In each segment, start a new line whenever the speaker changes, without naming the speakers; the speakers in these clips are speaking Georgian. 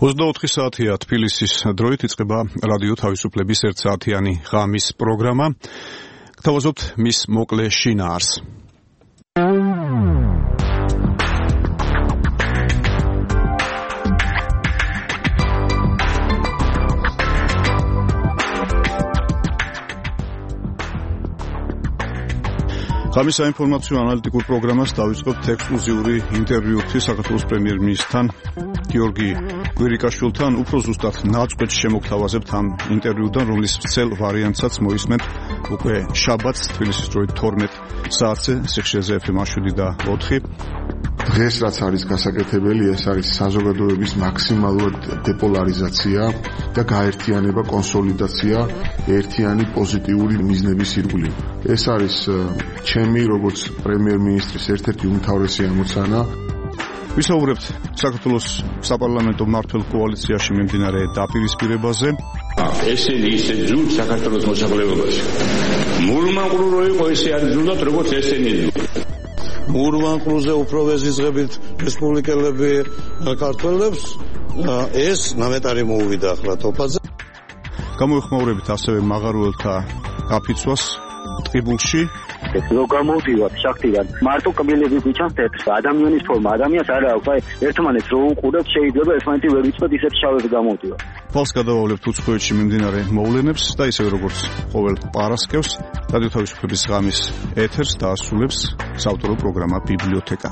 24 საათია თბილისის დროით იწყება რადიო თავისუფლების 1 საათიანი ღამის პროგრამა. გთავაზობთ მის მოკლე შინაარს. ღამის საინფორმაციო ანალიტიკურ პროგრამას დავიწყებთ ექსკლუზიური ინტერვიუით საქართველოს პრემიერ-მინისტრთან გიორგი კვირიკაშვილთან. უფრო ზუსტად ნაწყვეტს შემოგთავაზებთ ამ ინტერვიუდან, რომლის ვრცელ ვარიანტსაც მოისმენთ უკვე შაბათს თბილისის დროით 12 საათზე სიხშირეზე FM 7 და 4.
დღეს რაც არის გასაკეთებელი, ეს არის საზოგადოების მაქსიმალურად დეპოლარიზაცია და გაერთიანება, კონსოლიდაცია ერთიანი პოზიტიური მიზნების ირგვლივ. ეს არის ჩემი როგორც პრემიერ-მინისტრის ერთ-ერთი უმთავრესი ამოცანა. ვისაუბრებთ საქართველოს საპარლამენტო მმართველ კოალიციაში მიმდინარე დაპირისპირებაზე.
ესენი ისე ძულ საქართველოს მოსახლეობაში. მურმანყრუ რო იყო ესე არ ძულდათ როგორც ესენი.
მურმანყრუზე უფრო ვეზიზღებით რესპუბლიკელები ქართველებს, ეს ნამეტარი მოუვიდა ახლა თოფაზე.
გამოიხმაურებით ასევე მაღარუელთა გაფიცვას ტყიბულში.
რო გამოვდივართ შახტიდან, მარტო კბილები გვიჩანს თეთრს. ადამიანის ფორმა, ადამიანს არ აქვს, აი ერთმანეთს რო უყურებთ, შეიძლება ერთმანეთი ვერ ვიწყოთ ისეთ შავებს გამოვდივართ.
ფალს გადავავლებთ უცხოეთში მიმდინარე მოვლენებს და ისევე როგორც ყოველ პარასკევს, რადიო თავისუფლების ღამის ეთერს დაასრულებს საავტორო პროგრამა ბიბლიოთეკა.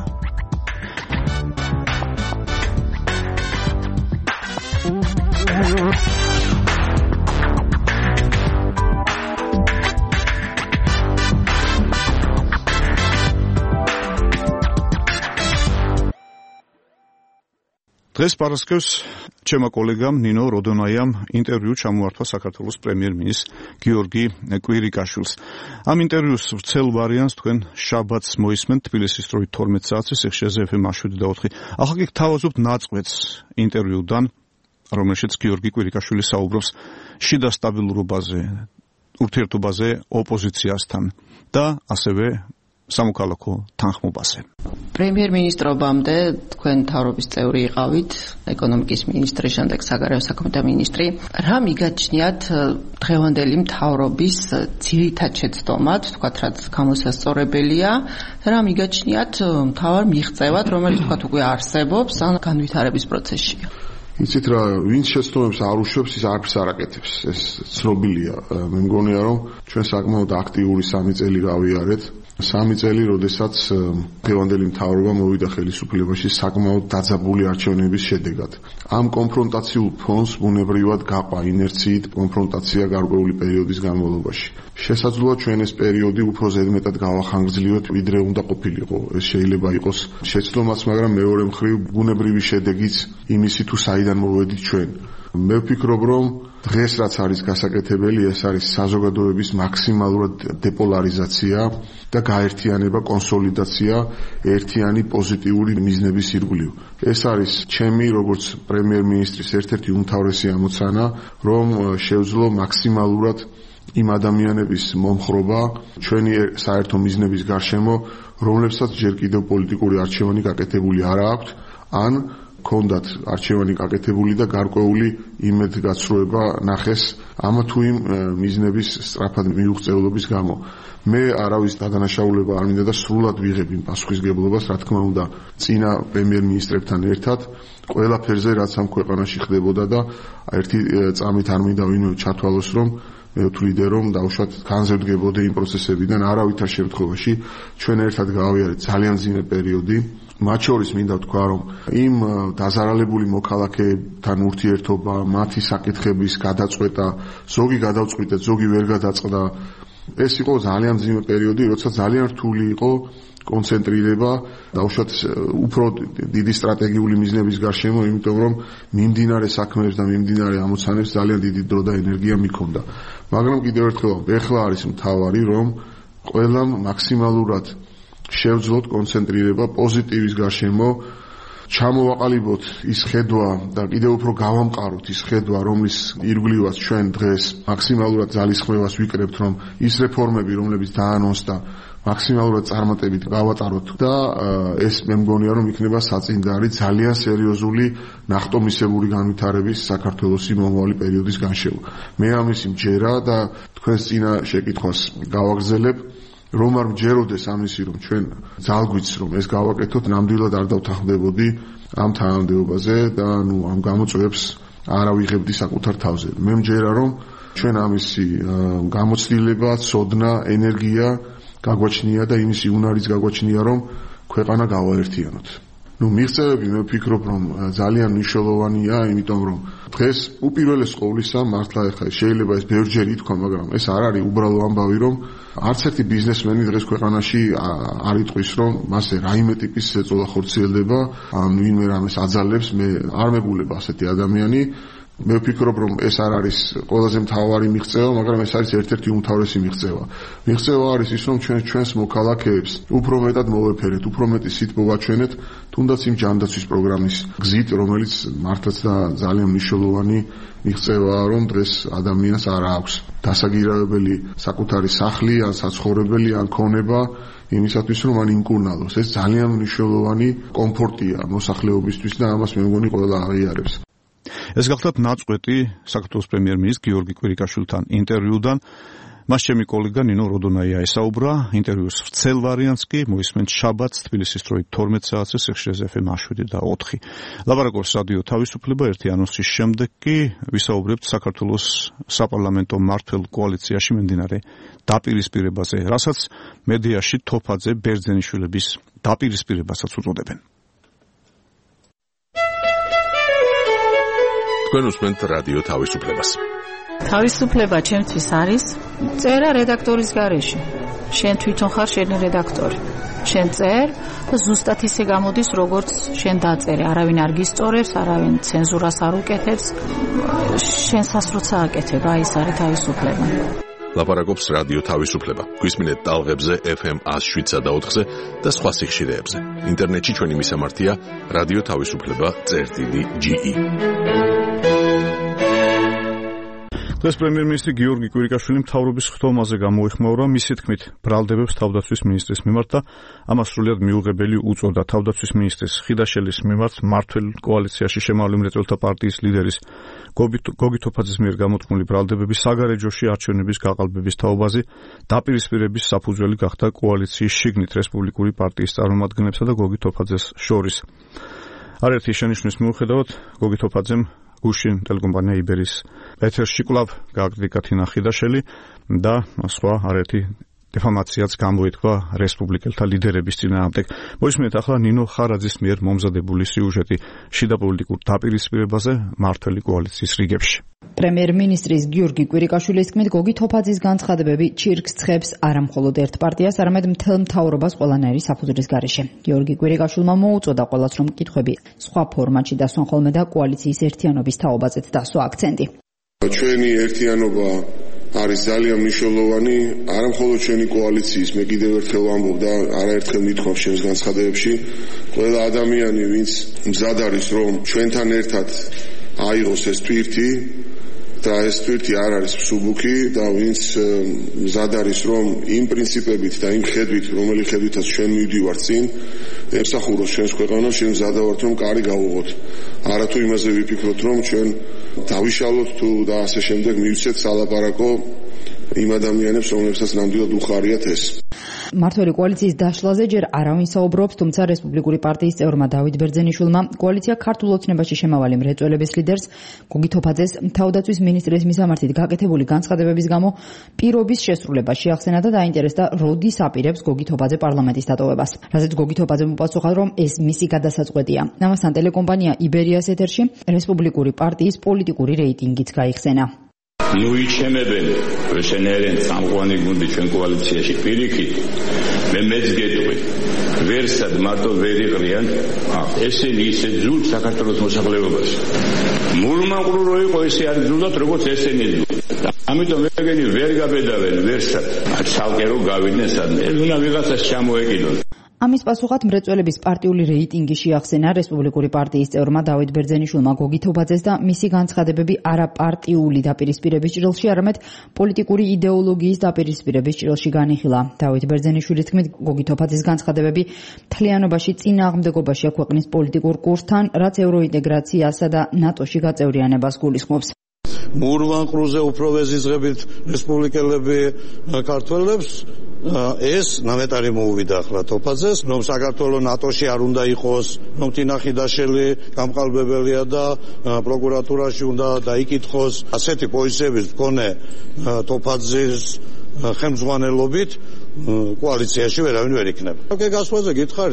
დღეს პარასკევს ჩემმა კოლეგამ ნინო როდონაიამ ინტერვიუ ჩამოართვა საქართველოს პრემიერ-მინისტრ გიორგი კვირიკაშვილს. ამ ინტერვიუს ვრცელ ვარიანტს თქვენ შაბათს მოისმენთ თბილისის დროით 12 საათზე სიხშირეზე FM 7 და 4. ახლა კი გთავაზობთ ნაწყვეტს ინტერვიუდან, რომელშიც გიორგი კვირიკაშვილი საუბრობს შიდა სტაბილურობაზე, ურთიერთობაზე ოპოზიციასთან და ასევე სამოქალაქო თანხმობაზე.
პრემიერ-მინისტრობამდე თქვენ მთავრობის წევრი იყავით, ეკონომიკის მინისტრი, შემდეგ საგარეო საქმეთა მინისტრი. რა მიგაჩნიათ დღევანდელი მთავრობის ძირითად შეცდომად, თქვათ რაც გამოსასწორებელია, რა მიგაჩნიათ მთავარ მიღწევად, რომელიც თქვათ უკვე არსებობს ან განვითარების პროცესშია?
იცით რა, ვინც შეცდომებს არ უშვებს, ის არაფერს არ აკეთებს. ეს ცნობილია. მე მგონია, რომ ჩვენ საკმაოდ აქტიური 3 წელი გავიარეთ. 3 წელი, როდესაც დღევანდელი მთავრობა მოვიდა ხელისუფლებაში საკმაოდ დაძაბული არჩევნების შედეგად. ამ კონფრონტაციულ ფონს ბუნებრივად გაყვა ინერციით კონფრონტაცია გარკვეული პერიოდის განმავლობაში. შესაძლოა ჩვენ ეს პერიოდი უფრო ზედმეტად გავახანგრძლივოთ, ვიდრე უნდა ყოფილიყო. ეს შეიძლება იყოს შეცდომაც, მაგრამ მეორე მხრივ ბუნებრივი შედეგიც იმისი თუ საიდან მოვედით ჩვენ. მე ვფიქრობ, რომ დღეს რაც არის გასაკეთებელი, ეს არის საზოგადოების მაქსიმალურად დეპოლარიზაცია და გაერთიანება, კონსოლიდაცია ერთიანი პოზიტიური მიზნების ირგვლივ. ეს არის ჩემი როგორც პრემიერ-მინისტრის ერთ-ერთი უმთავრესი ამოცანა, რომ შევძლო მაქსიმალურად იმ ადამიანების მომხრობა ჩვენი საერთო მიზნების გარშემო, რომლებსაც ჯერ კიდევ პოლიტიკური არჩევანი გაკეთებული არ აქვთ, ან ქონდათ არჩევანი გაკეთებული და გარკვეული იმედგაცრუება ნახეს ამ თუ იმ მიზნების სწრაფად მიუღწევლობის გამო. მე არავის დადანაშაულება არ მინდა და სრულად ვიღებ იმ პასუხისგებლობას, რა თქმა უნდა, წინა პრემიერ-მინისტრებთან ერთად, ყველაფერზე, რაც ამ ქვეყანაში ხდებოდა და ერთი წამით არ მინდა ვინმე ჩათვალოს, რომ მე ვთვლიდე, რომ დავუშვათ განზევდგებოდე იმ პროცესებიდან, არავითარ შემთხვევაში ჩვენ ერთად გავიარეთ ძალიან მძიმე პერიოდი. მათ შორის მინდა ვთქვა, რომ იმ დაზარალებული მოქალაქეებთან ურთიერთობა, მათი საკითხების გადაწყვეტა, ზოგი გადავწყვიტეთ, ზოგი ვერ გადაწყდა. ეს იყო ძალიან მძიმე პერიოდი, როცა ძალიან რთული იყო კონცენტრირება, დავუშვათ უფრო დიდი სტრატეგიული მიზნების გარშემო, იმიტომ რომ მიმდინარე საქმეებს და მიმდინარე ამოცანებს ძალიან დიდი დრო და ენერგია მიქონდა. მაგრამ კიდევ ერთხელ, ეხლა არის მთავარი, რომ ყველამ მაქსიმალურად შევძლოთ კონცენტრირება პოზიტივის გარშემო, ჩამოვაყალიბოთ ის ხედვა და კიდევ უფრო გავამყაროთ ის ხედვა, რომლის ირგვლივაც ჩვენ დღეს მაქსიმალურად ძალისხმევას ვიკრებთ, რომ ის რეფორმები, რომლებიც დაანონსდა მაქსიმალურად წარმატებით გავატაროთ და ეს მე მგონია რომ იქნება საწინდარი ძალიან სერიოზული ნახტომისებური განვითარების საქართველოს მომავალი პერიოდის განშევა. მე ამის მჯერა და თქვენს წინა შეკითხვას გავაგრძელებ, რომ არ მჯეროდეს ამისი რომ ჩვენ ძალგვიც რომ ეს გავაკეთოთ, ნამდვილად არ დავთანხმდებოდი ამ თანამდებობაზე და ამ გამოწვევებს არ ავიღებდი საკუთარ თავზე. მე მჯერა რომ ჩვენ ამისი გამოცდილება, ცოდნა, ენერგია გაგვაჩნია და იმისი უნარიც გაგვაჩნია რომ ქვეყანა გავაერთიანოთ. მიღწევები მე ვფიქრობ რომ ძალიან მნიშვნელოვანია, იმიტომ რომ დღეს უპირველეს ყოვლისა მართლა ახლა შეიძლება ეს ბევრჯერ ითქვა, მაგრამ ეს არ არის უბრალო ამბავი, რომ არც ერთი ბიზნესმენი დღეს ქვეყანაში არ იტყვის რომ მასე რაიმე ტიპის ეწოლა ხორციელდება, ან ვინმე რამეს აძალებს, მე არ მეგულება ასეთი ადამიანი. მე ვფიქრობ რომ ეს არ არის ყველაზე მთავარი მიღწევა, მაგრამ ეს არის ერთ-ერთი უმთავრესი მიღწევა. მიღწევა არის ის რომ ჩვენს მოქალაქეებს უფრო მეტად მოვეფერეთ, უფრო მეტი სიტყვა მოვაჩვენეთ, თუნდაც იმ ჯანდაცვის პროგრამის გზით, რომელიც მართლაც და ძალიან მნიშვნელოვანი მიღწევაა, რომ დღეს ადამიანს არ აქვს დასაგირავებელი საკუთარი სახლი, ან საცხოვრებელი, ან ქონება იმისათვის რომ მან იმკურნალოს. ეს ძალიან მნიშვნელოვანი კომფორტია მოსახლეობისთვის და ამას მე მგონი ყველა აღიარებს.
ეს გახლავთ ნაწყვეტი საქართველოს პრემიერ-მინისტრ გიორგი კვირიკაშვილთან ინტერვიუდან. მას ჩემი კოლეგა ნინო როდონაია ესაუბრა. ინტერვიუს ვრცელ ვარიანტს კი მოისმენთ შაბათს თბილისის დროით 12 საათზე სიხშირეზე FM 7 და 4. ლაპარაკობს რადიო თავისუფლება. ერთი ანონსის შემდეგ კი ვისაუბრებთ საქართველოს საპარლამენტო მმართველ კოალიციაში მიმდინარე დაპირისპირებაზე, რასაც მედიაში თოფაძე ბერძენიშვილების დაპირისპირებასაც უწოდებენ.
თქვენ უსმენთ რადიო თავისუფლებას.
თავისუფლება ჩემთვის არის წერა რედაქტორის გარეშე. შენ თვითონ ხარ შენი რედაქტორი. შენ წერ და ზუსტად ისე გამოდის, როგორც შენ დაწერე. არავინ არ გისწორებს, არავინ ცენზურას არ უკეთებს. შენ სასროცა აკეთებ, აი ეს არის თავისუფლება.
ლაპარაკობს რადიო თავისუფლება. გვისმინეთ ტალღებზე FM 107 და 4-ზე და სხვა სიხშირეებზე. ინტერნეტში ჩვენი მისამართია რადიო თავისუფლება.ge.
დღეს პრემიერ-მინისტრი გიორგი კვირიკაშვილი მთავრობის ხდომაზე გამოეხმაურა. მისი თქმით, ბრალდებებს თავდაცვის მინისტრის მიმართ და ამას სრულიად მიუღებელი უწოდა. თავდაცვის მინისტრის ხიდაშელის მიმართ მმართველ კოალიციაში შემავალი მრეწველთა პარტიის ლიდერის გოგი თოფაძის მიერ გამოთქმული ბრალდებები საგარეჯოში არჩევნების გაყალბების თაობაზე დაპირისპირების საფუძველი გახდა კოალიციის შიგნით რესპუბლიკური პარტიის წარმომადგენლებსა და გოგი თოფაძეს შორის. არაერთი შენიშვნის მიუხედავად გოგი თოფაძემ გუშინ ტელეკომპანია იბერის ეთერში კვლავ გააკრიტიკა თინა ხიდაშელი და სხვა არაერთი დეფორმაციაც გამოითქვა რესპუბლიკელთა ლიდერების წინააღმდეგ. მოისმენთ ახლა ნინო ხარაძის მიერ მომზადებული სიუჟეტი შიდა პოლიტიკურ დაპირისპირებაზე მმართველი კოალიციის რიგებში.
პრემიერ-მინისტრის გიორგი კვირიკაშვილის თქმით, გოგი თოფაძის განცხადებები ჩირკს ცხებს არა მხოლოდ ერთ პარტიას, არამედ მთელ მთავრობას ყველანაირი საფუძვლის გარეშე. გიორგი კვირიკაშვილმა მოუწოდა ყველას, რომ კითხვები სხვა ფორმატში დასვან ხოლმე და კოალიციის ერთიანობის თაობაზეც დასვა აქცენტი.
ჩვენი ერთიანობა არის ძალიან მნიშვნელოვანი, არა მხოლოდ ჩვენი კოალიციის, მე კიდევ ერთხელ ვამბობ და არაერთხელ მithქვავ ჩემს განცხადებებში, ყველა ადამიანი, ვინც მზად არის, რომ ჩვენთან ერთად აიღოს ეს თვირთი და ეს თვირთი არ არის მსუბუქი და ვინც მზად არის, რომ იმ პრინციპებით და იმ ხედვით, რომელი ხედვითაც ჩვენ მივდივართ წინ, ემსახუროს ჩვენს ქვეყანას, ჩვენ მზად ვართ, რომ კარი გავუღოთ. არა თუ იმაზე ვიფიქროთ, რომ ჩვენ დავიშალოთ თუ და ასე შემდეგ მივცეთ სალაპარაკო იმ ადამიანებს, რომლებსაც ნამდვილად უხარიათ ეს.
მმართველი კოალიციის დაშლაზე ჯერ არავინ საუბრობს, თუმცა რესპუბლიკური პარტიის წევრმა დავით ბერძენიშვილმა კოალიცია ქართულ ოცნებაში შემავალი მრეწველების ლიდერს გოგი თოფაძეს თავდაცვის მინისტრის მისამართით გაკეთებული განცხადებების გამო პირობის შესრულება შეახსენა და დაინტერესდა, როდის აპირებს გოგი თოფაძე პარლამენტის დატოვებას. რაზეც გოგი თოფაძემ უპასუხა, რომ ეს მისი გადასაწყვეტია. ამასთან ტელეკომპანია იბერიას ეთერში რესპუბლიკური პარტიის პოლიტიკური რეიტინგიც გაიხსენა.
მივიჩემებენ შენერენ სამყარო გუნდი ჩვენ კოალიციაში პირიქით მე მეც გეტყვი ვერსად მარტო ვერ იყრიან ესენი ისე ძულ საქართველოს მოსახლეობაში მურმანყრუ რო იყო ესე არ ძულდათ როგორც ესენი ამიტომ ეგენი ვერ გაბედავენ ვერსად ცალკე რო გავიდნენ სადმე უნდა ვიღაცას ჩამოეკიდონ.
ამის პასუხად მრეწველების პარტიული რეიტინგი შეახსენა რესპუბლიკური პარტიის წევრმა დავით ბერძენიშვილმა გოგი თოფაძეს და მისი განცხადებები არაპარტიული დაპირისპირების ჭრილში, არამედ პოლიტიკური იდეოლოგიის დაპირისპირების ჭრილში განიხილა. დავით ბერძენიშვილის თქმით, გოგი თოფაძის განცხადებები მთლიანობაში წინააღმდეგობაშია ქვეყნის პოლიტიკურ კურსთან, რაც ევროინტეგრაციასა და ნატოში გაწევრიანებას გულისხმობს.
მურვანყრუზე უფრო ვეზიზღებით რესპუბლიკელები ქართველებს ეს ნამეტარი მოუვიდა ახლა თოფაძეს, რომ საქართველოს ნატოში არ უნდა იყოს, რომ თინახი დაშელი გამყალბებელია და პროკურატურაში უნდა დაიკითხოს. ასეთი პოზიციების მქონე თოფაძის ხელმძღვანელობით კოალიციაში ვერავინ ვერ იქნება. აქ გასვლაზე გითხარით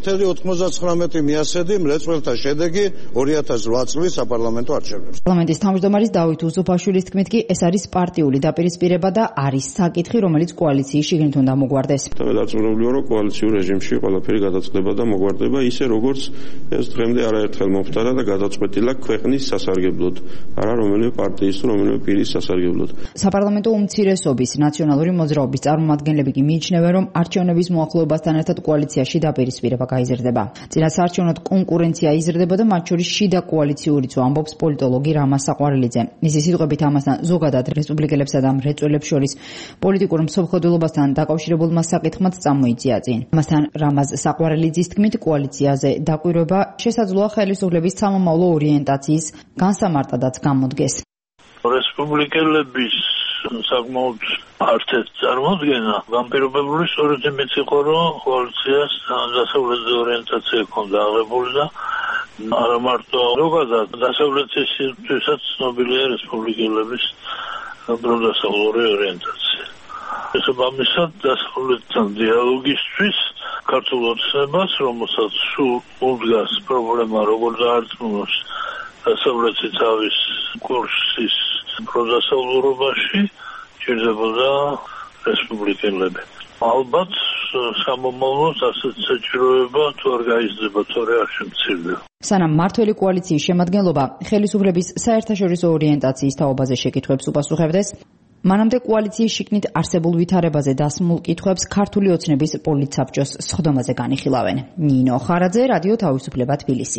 0.99 მიასედი მრეწველთა შედეგი 2008 წლის საპარლამენტო არჩევნებში.
პარლამენტის თავმჯდომარის დავით უსუფაშვილის თქმით კი ეს არის პარტიული დაპირისპირება და არის საკითხი, რომელიც კოალიციის შიგნით უნდა მოგვარდეს.
დაწუნებულია, რომ კოალიციურ რეჟიმში ყველაფერი გადაწყდება და მოგვარდება ისე, როგორც ეს დღემდე არაერთხელ მომხდარა და გადაწყვეტილა ქვეყნის სასარგებლოდ, არა რომელიმე პარტიის თუ რომელიმე პირის სასარგებლოდ.
საპარლამენტო უმცირესობის ნაციონალური მოძრაობის წარმომადგენლები კი მიიჩნევენ, რომ არჩევნების მოახლოებასთან ერთად კოალიციაში დაპირისპირება გაიზრდება. წინასაარჩევნო კონკურენცია იზრდება და მათ შორის შიდა კოალიციურიც ამბობს პოლიტოლოგი რამაზ საყვარელიძე. მისი სიტყვებით ამასთან ზოგადად რესპუბლიკელებსა და მრეწველებს შორის პოლიტიკურ მსოფლმხედველობასთან დაკავშირებულმა საკითხმაც წამოიწია წინ. ამასთან რამაზ საყვარელიძის თქმით, კოალიციაზე დაკვირვება შესაძლოა ხელისუფლების სამომავლო ორიენტაციის განსამარტადაც გამოდგეს.
რესპუბლიკელების საკმაოდ არტეთ წარმოდგენა განპირობებული სწორედ იმით იყო, რომ კოალიციას დასავლეთის ორიენტაცია ჰქონდა აღებული და არა მარტო ზოგადად დასავლეთისთვისაც ცნობილია რესპუბლიკელების პროდასავლური ორიენტაცია. შესაბამისად დასავლეთთან დიალოგისთვის ქართულ ოცნებას, რომელსაც სულ უდგას პრობლემა როგორ დაარწმუნოს დასავლეთი თავის კურსის პროდასავლურობაში, ჭირდებოდა რესპუბლიკელები. ალბათ სამომავლოდ ასეთ საჭიროება თუ არ გაიზრდება, თორე არ შემცირდება.
სანამ მმართველი კოალიციის შემადგენლობა ხელისუფლების საერთაშორისო ორიენტაციის თაობაზე შეკითხვებს უპასუხებდეს, მანამდე კოალიციის შიგნით არსებულ ვითარებაზე დასმულ კითხვებს ქართული ოცნების პოლიტსაბჭოს სხდომაზე განიხილავენ. ნინო ხარაძე, რადიო თავისუფლება, თბილისი.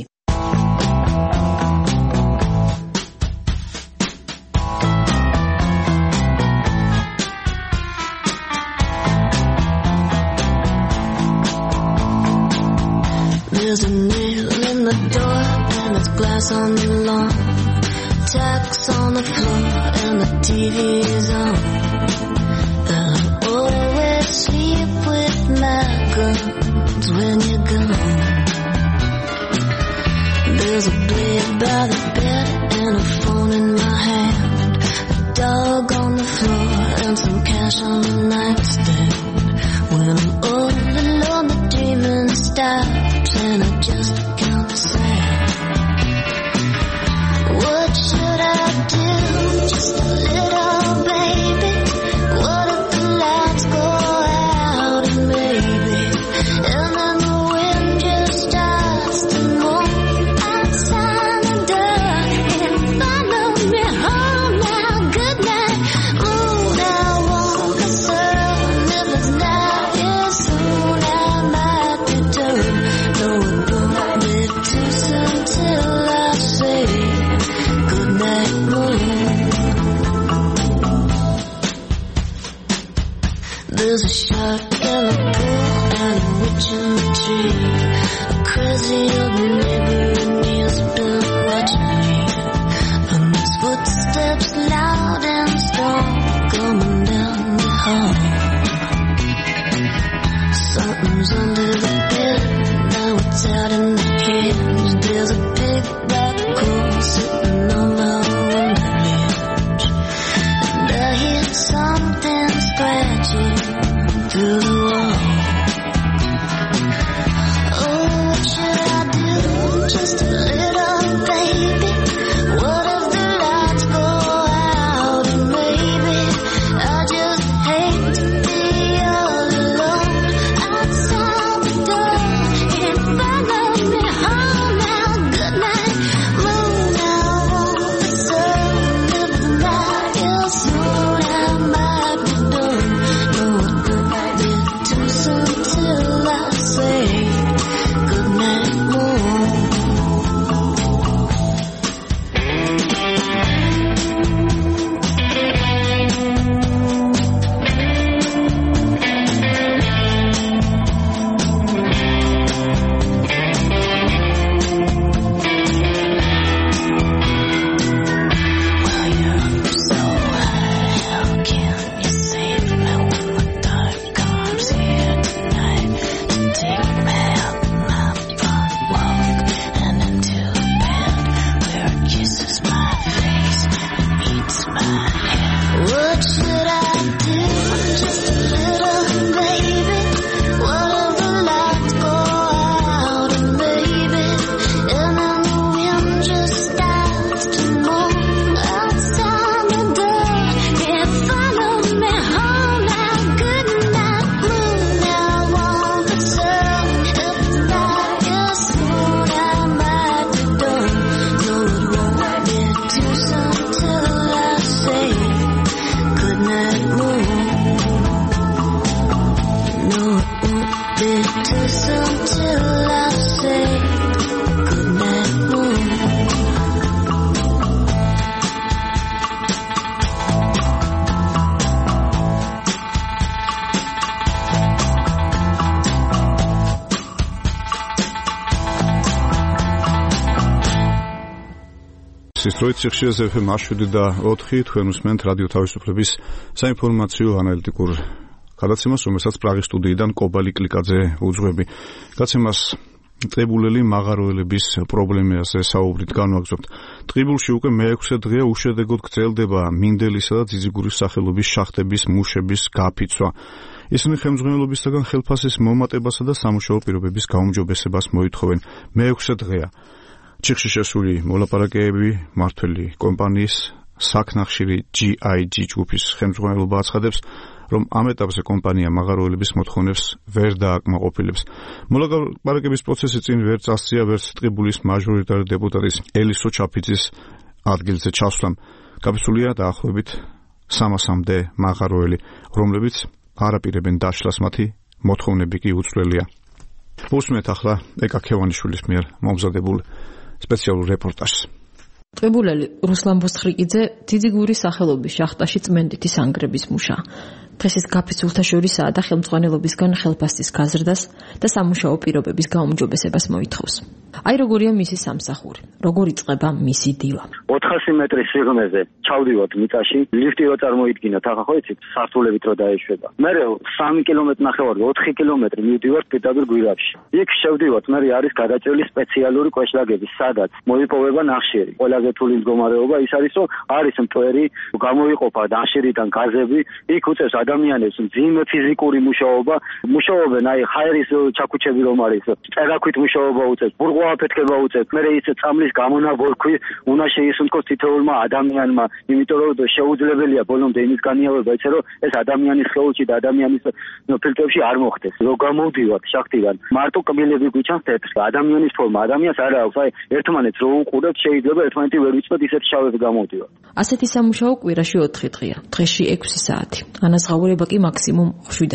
There's a nail in the door and there's glass on the lawn, tacks on the floor and the TV's on. I always sleep with my guns when you're gone. There's a blade by the bed and a phone in my hand, a dog on the floor and some cash on the nightstand. When I'm all alone the dreaming stops and I just count the sand. What should I do? Just a little baby. What if the lights go out and maybe, and then the wind just starts to move outside the door and follow me home now. Good night. Moon, I walk a circle. If it's not here soon, I might return. No, it won't be too soon till I say good night, moon. There's a shark in the pool and a witch in the tree. A crazy old neighbor and he's been watching me. And his footsteps loud and strong coming down the hall. Something's under the bed, now it's out in the cage. There's a big black hole sitting on my window ledge, and I hear something scratching through the wall. Oh, what should I do? Just a little baby. What if the lights go out and maybe I just hate to be all alone outside the door and follow me home now. Good
უსტის დროით სიხშირეზე FM 107.4 თქვენ უსმენთ რადიო თავისუფლების საინფორმაციო ანალიტიკურ გადაცემას, რომელსაც პრაღის სტუდიიდან კობალი კლიკაძე უძღვები. გადაცემას ტყიბულელი მაღაროელების პრობლემაზე საუბრით განვაგრძობთ. ტყიბულში უკვე მე-6 დღეა უშედეგოდ გრძელდება მინდელისა და ძიძიგურის სახელობის შახტების მუშების გაფიცვა. ისინი ხელმძღვანელობისაგან ხელფასის მომატებასა და სამუშაო პირობების გაუმჯობესებას მოითხოვენ. მე-6 დღეა ჩიხში შესული მოლაპარაკებები მართველი კომპანიის საქნახშირი GIG ჯგუფის ხელმძღვანელობა აცხადებს, რომ ამ ეტაპზე კომპანია მაღაროელების მოთხოვნებს ვერ დააკმაყოფილებს. მოლაპარაკების პროცესი წინ ვერ წასწია ვერც ტყიბულის მაჟორიტარი დეპუტატის ელისო ჩაფიძის ადგილზე ჩასვლამ. გაფიცულია დაახლოებით 300-მდე მაღაროელი, რომლებიც არაპირებენ დაშლას, მათი მოთხოვნები კი უცვლელია. უსმენთ ახლა ეკა ქევანიშვილის მიერ მომზადებულ სპეციალურ რეპორტაჟს.
ტყიბულელი რუსლან ბოსხრიკიძე ძიძიგურის სახელობის შახტაში წმენდითი სანგრების მუშა. დღეს ის გაფიცულთა შორისაა და ხელმძღვანელობისგან ხელფასის გაზრდას და სამუშაო პირობების გაუმჯობესებას მოითხოვს. აი როგორია მისი სამსახური, როგორ იწყება მისი დილა.
400 მეტრის სიღრმეზე ჩავდივართ მიწაში, ლიფტი რო წარმოიდგინოთ, ახლა ხო იცით, სართულებით რო დაეშვება. მერე 3 კილომეტრი ნახევარი, 4 კილომეტრი მივდივართ პირდაპირ გვირაბში. იქ შევდივართ, მერე არის გადაჭრილი სპეციალური კვეშლაგები, სადაც მოიპოვება ნახშირი. ყველაზე რთული მდგომარეობა ის არის, რომ არის მტვერი, გამოიყოფა ნახშირიდან გაზები, იქ უწევს ადამიანებს მძიმე ფიზიკური მუშაობა, მუშაობენ აი ჰაერის ჩაქუჩები რომ არის, წერაქვით მუშაობა უწევს, ბურღვაფეთქება უწევს, მერე ის წამლის გამონაბოლქვი უნდა შეისუნთქოს თითოეულმა ადამიანმა, იმიტომ რომ შეუძლებელია ბოლომდე იმის განიავება, ისე რომ ეს ადამიანის ხელში და ადამიანის ფილტრებში არ მოხდეს. რო გამოვდივართ შახტიდან, მარტო კბილები გვიჩანს თეთრი, ადამიანის ფორმა, ადამიანს არ აქვს, აი ერთმანეთს რო უყურებთ, შეიძლება ერთმანეთი ვერ ვიცოთ, ისეთი შავები გამოვდივართ.
ასეთი სამუშაო კვირაში 4 დღეა, დღეში 6 საათი. ანაზღაურება კი მაქსიმუმ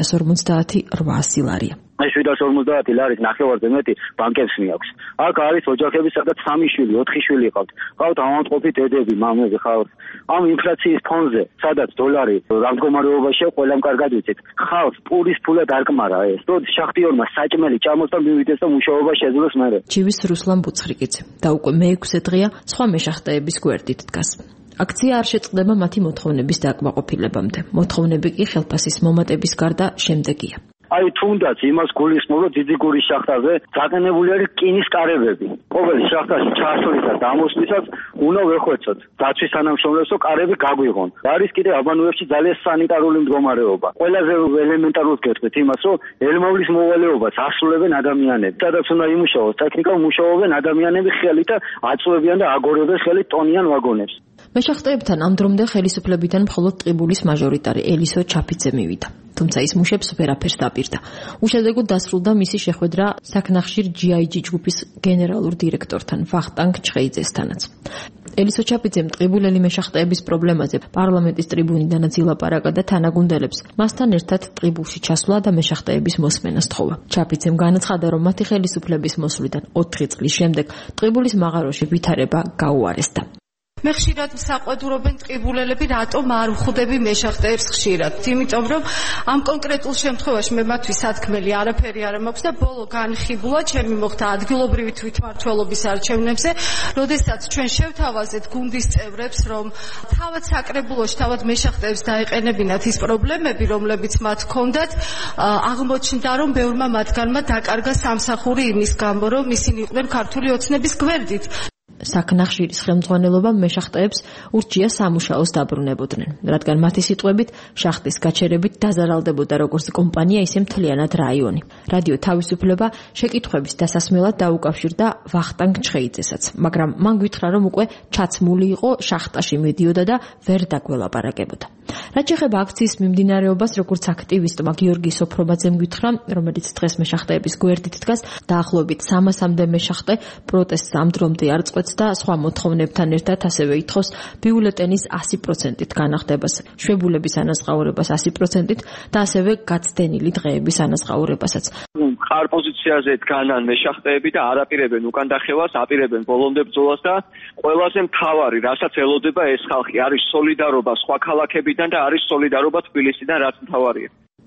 750-800 ლარია.
აი 750 ლარის ნახევარზე მეტი ბანკებს მიაქვს. აქ არის ოჯახები, სადაც 3 შვილი, 4 შვილი ყავთ. ყავთ ავადმყოფი დედები, მამები ხავთ. ამ ინფლაციის ფონზე, სადაც დოლარი რა მდგომარეობაშია, ყველამ კარგად ვიცით. ხალხს პურის ფულად არ კმარა ეს. რო შახტიორმა საჭმელი ჭამოს და მივიდეს და მუშაობა შეძლოს მერე.
ჩივის რუსლან ბუცხრიკიძე და უკვე მე-6 დღეა სხვა მეშახტეების გვერდით დგას. აქცია არ შეწყდება მათი მოთხოვნების დააკმაყოფილებამდე. მოთხოვნები კი ხელფასის მომატების გარდა შემდეგია.
აი თუნდაც იმას გულისხმობ, რომ ძიძიგურის შახტაზე დაყენებული არის რკინის კარებები. ყოველი შახტაში ჩასვლისას და ამოსვლისას უნდა ვეხვეწოთ დაცვის თანამშრომლებს, რომ კარები გაგვიღონ. არის კიდე აბანოებში ძალიან სანიტარული მდგომარეობა. ყველაზე ელემენტარულად გეტყვით იმას, რომ ელმავლის მოვალეობას ასრულებენ ადამიანები. სადაც უნდა იმუშაოს ტექნიკა, მუშაობენ ადამიანები ხელით და აწვევიან და აგორებენ ხელით ტონიან ვაგონებს.
მეშახტეებთან ამ დრომდე ხელისუფლებიდან მხოლოდ ტყიბულის მაჟორიტარი ელისო ჩაფიძე მივიდა. თუმცა ის მუშებს ვერაფერს დაპირდა. უშედეგოდ დასრულდა მისი შეხვედრა საქნახშირ GIG ჯგუფის გენერალურ დირექტორთან ვახტანგ ჩხეიძესთანაც. ელისო ჩაფიძემ ტყიბულელი მეშახტეების პრობლემაზე პარლამენტის ტრიბუნიდანაც ილაპარაკა და თანაგუნდელებს მასთან ერთად ტყიბულში ჩასვლა და მეშახტეების მოსმენას თხოვა. ჩაფიძემ განაცხადა, რომ მათი ხელისუფლების მოსვლიდან 4 წლის შემდეგ ტყიბულის მაღაროში ვითარება გაუარესდა.
მე ხშირად საყვედურობენ ტყიბულელები, რატომ არ ვხვდები მეშახტეებს ხშირად. იმიტომ რომ ამ კონკრეტულ შემთხვევაში მე მათთვის სათქმელი არაფერი არ მაქვს და ბოლო განხიბულა ჩემი მოხდა ადგილობრივი თვითმმართველობის არჩევნებზე, როდესაც ჩვენ შევთავაზეთ გუნდის წევრებს, რომ თავად საკრებულოში, თავად მეშახტეებს დაეყენებინათ ის პრობლემები, რომლებიც მათ ჰქონდათ. აღმოჩნდა, რომ ბევრმა მათგანმა დაკარგა სამსახური იმის გამო, რომ ისინი იყვნენ ქართული ოცნების გვერდით.
საქნახშირის ხელმძღვანელობა მეშახტეებს ურჩია სამუშაოს დაბრუნებოდნენ, რადგან მათი სიტყვებით შახტის გაჩერებით დაზარალდებოდა როგორც კომპანია, ისე მთლიანად რაიონი. რადიო თავისუფლება შეკითხვების დასასმელად დაუკავშირდა ვახტანგ ჩხეიძესაც, მაგრამ მან გითხრა, რომ უკვე ჩაცმული იყო, შახტაში მიდიოდა და ვერ დაგველაპარაკებოდა. რაც შეეხება აქციის მიმდინარეობას, როგორც აქტივისტმა გიორგი სოფრობაძემ გითხრა, რომელიც დღეს მეშახტეების გვერდით დგას, დაახლოებით 300-მდე მეშახტე პროტესტს ამ დრომდე არ წყვეტს და სხვა მოთხოვნებთან ერთად ასევე ითხოვს ბიულეტენის 100%-ით განახდებას, შვებულების ანაზღაურებას 100%-ით და ასევე გაცდენილი დღეების ანაზღაურებასაც.
მყარ პოზიციაზე დგანან მეშახტეები და არაპირებენ უკან დახევას, აპირებენ ბოლომდე ბრძოლას და ყველაზე მთავარი, რასაც ელოდება ეს ხალხი, არის სოლიდარობა სხვა ქალაქებიდან და არის სოლიდარობა თბილისიდან, რაც მთავარია.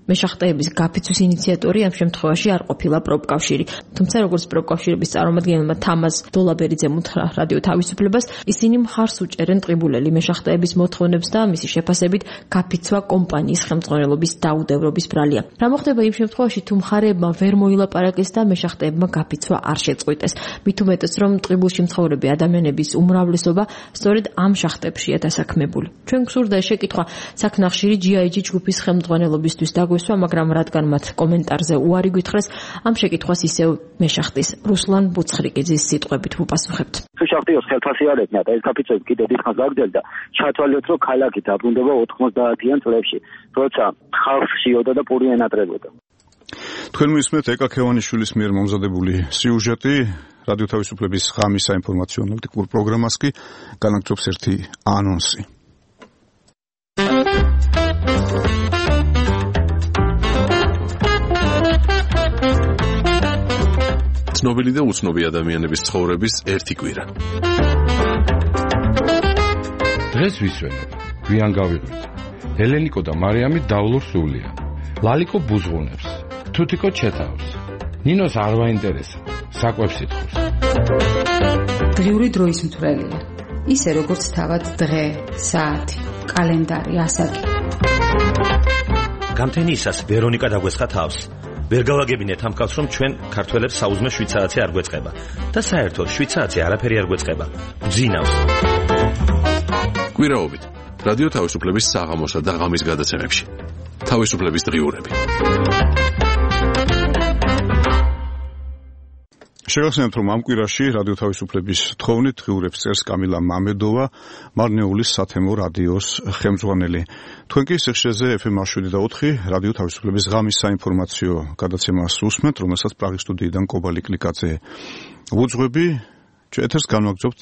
მეშახტეების გაფიცვის ინიციატორი ამ შემთხვევაში არ ყოფილა პროფკავშირი. თუმცა როგორც პროფკავშირების წარმომადგენელმა თამაზ დოლაბერიძემ უთხრა რადიო თავისუფლებას, ისინი მხარს უჭერენ ტყიბულელი მეშახტეების მოთხოვნებს და მისი შეფასებით გაფიცვა კომპანიის ხელმძღვანელობის დაუდევრობის ბრალია. რა მოხდება იმ შემთხვევაში, თუ მხარეებმა ვერ მოილაპარაკეს და მეშახტეებმა გაფიცვა არ შეწყვიტეს? მით უმეტეს, რომ ტყიბულში მცხოვრები ადამიანების უმრავლესობა სწორედ ამ შახტებშია დასაქმებული. ჩვენ გვსურდა ეს შეკითხვა საქნახშირი GIG ჯგუფის ხელმძღვანელობისთვის დაგვესვა, მაგრამ რადგან მათ კომენტარზე უარი გითხრეს, ამ შეკითხვას ისევ მეშახტის რუსლან ბუცხრიკიძის სიტყვებით ვუპასუხებთ.
თუ შახტიოს ხელფასიანებნა და ეს გაფიცვები კიდე დიდხანს გაგრძელდა, ჩათვალეთ, რომ ქალაქი დაბრუნდება 90-იან წლებში, როცა ხალხს შიოდა და პური ენატრებოდა.
თქვენ მოისმენთ ეკა ქევანიშვილის მიერ მომზადებული სიუჟეტი რადიო თავისუფლების ღამის საინფორმაციო ანალიტიკურ პროგრამას კი განაგრძობს ერთი ანონსი.
ცნობილი და უცნობი ადამიანების ცხოვრების ერთი კვირა.
დღეს ვისვენებ, გვიან გავიღვით. ელენიკო და მარიამი დავლურ სულია. ლალიკო ბუზღუნებს, თუთიკო ჩეთავს. ნინოს არ ვაინტერესა, საკვებს ითხოვს.
დღიური დროის მთვრელია. ისე როგორც თავად დღე, საათი, კალენდარი, ასაკი.
გამთენიისას ვერონიკა დაგვესხა თავს. ვერ გავაგებინეთ ამ კაცს, რომ ჩვენ ქართველებს საუზმე 7 საათი არ გვეწყება და საერთოდ 7 საათი არაფერი არ გვეწყება. გძინავს.
კვირაობით რადიო თავისუფლების საღამოსა და ღამის გადაცემებში. თავისუფლების დღიურები.
შეგახსენებთ, რომ ამ კვირაში რადიო თავისუფლების თხოვნით დღიურებს წერს კამილა მამედოვა, მარნეულის სათემო რადიოს ხელმძღვანელი. თქვენ კი სიხშირეზე FM 107.4 რადიო თავისუფლების ღამის საინფორმაციო გადაცემას უსმენთ, რომელსაც პრაღის სტუდიიდან კობალი კლიკაძე უძღვები. ეთერს განვაგრძობთ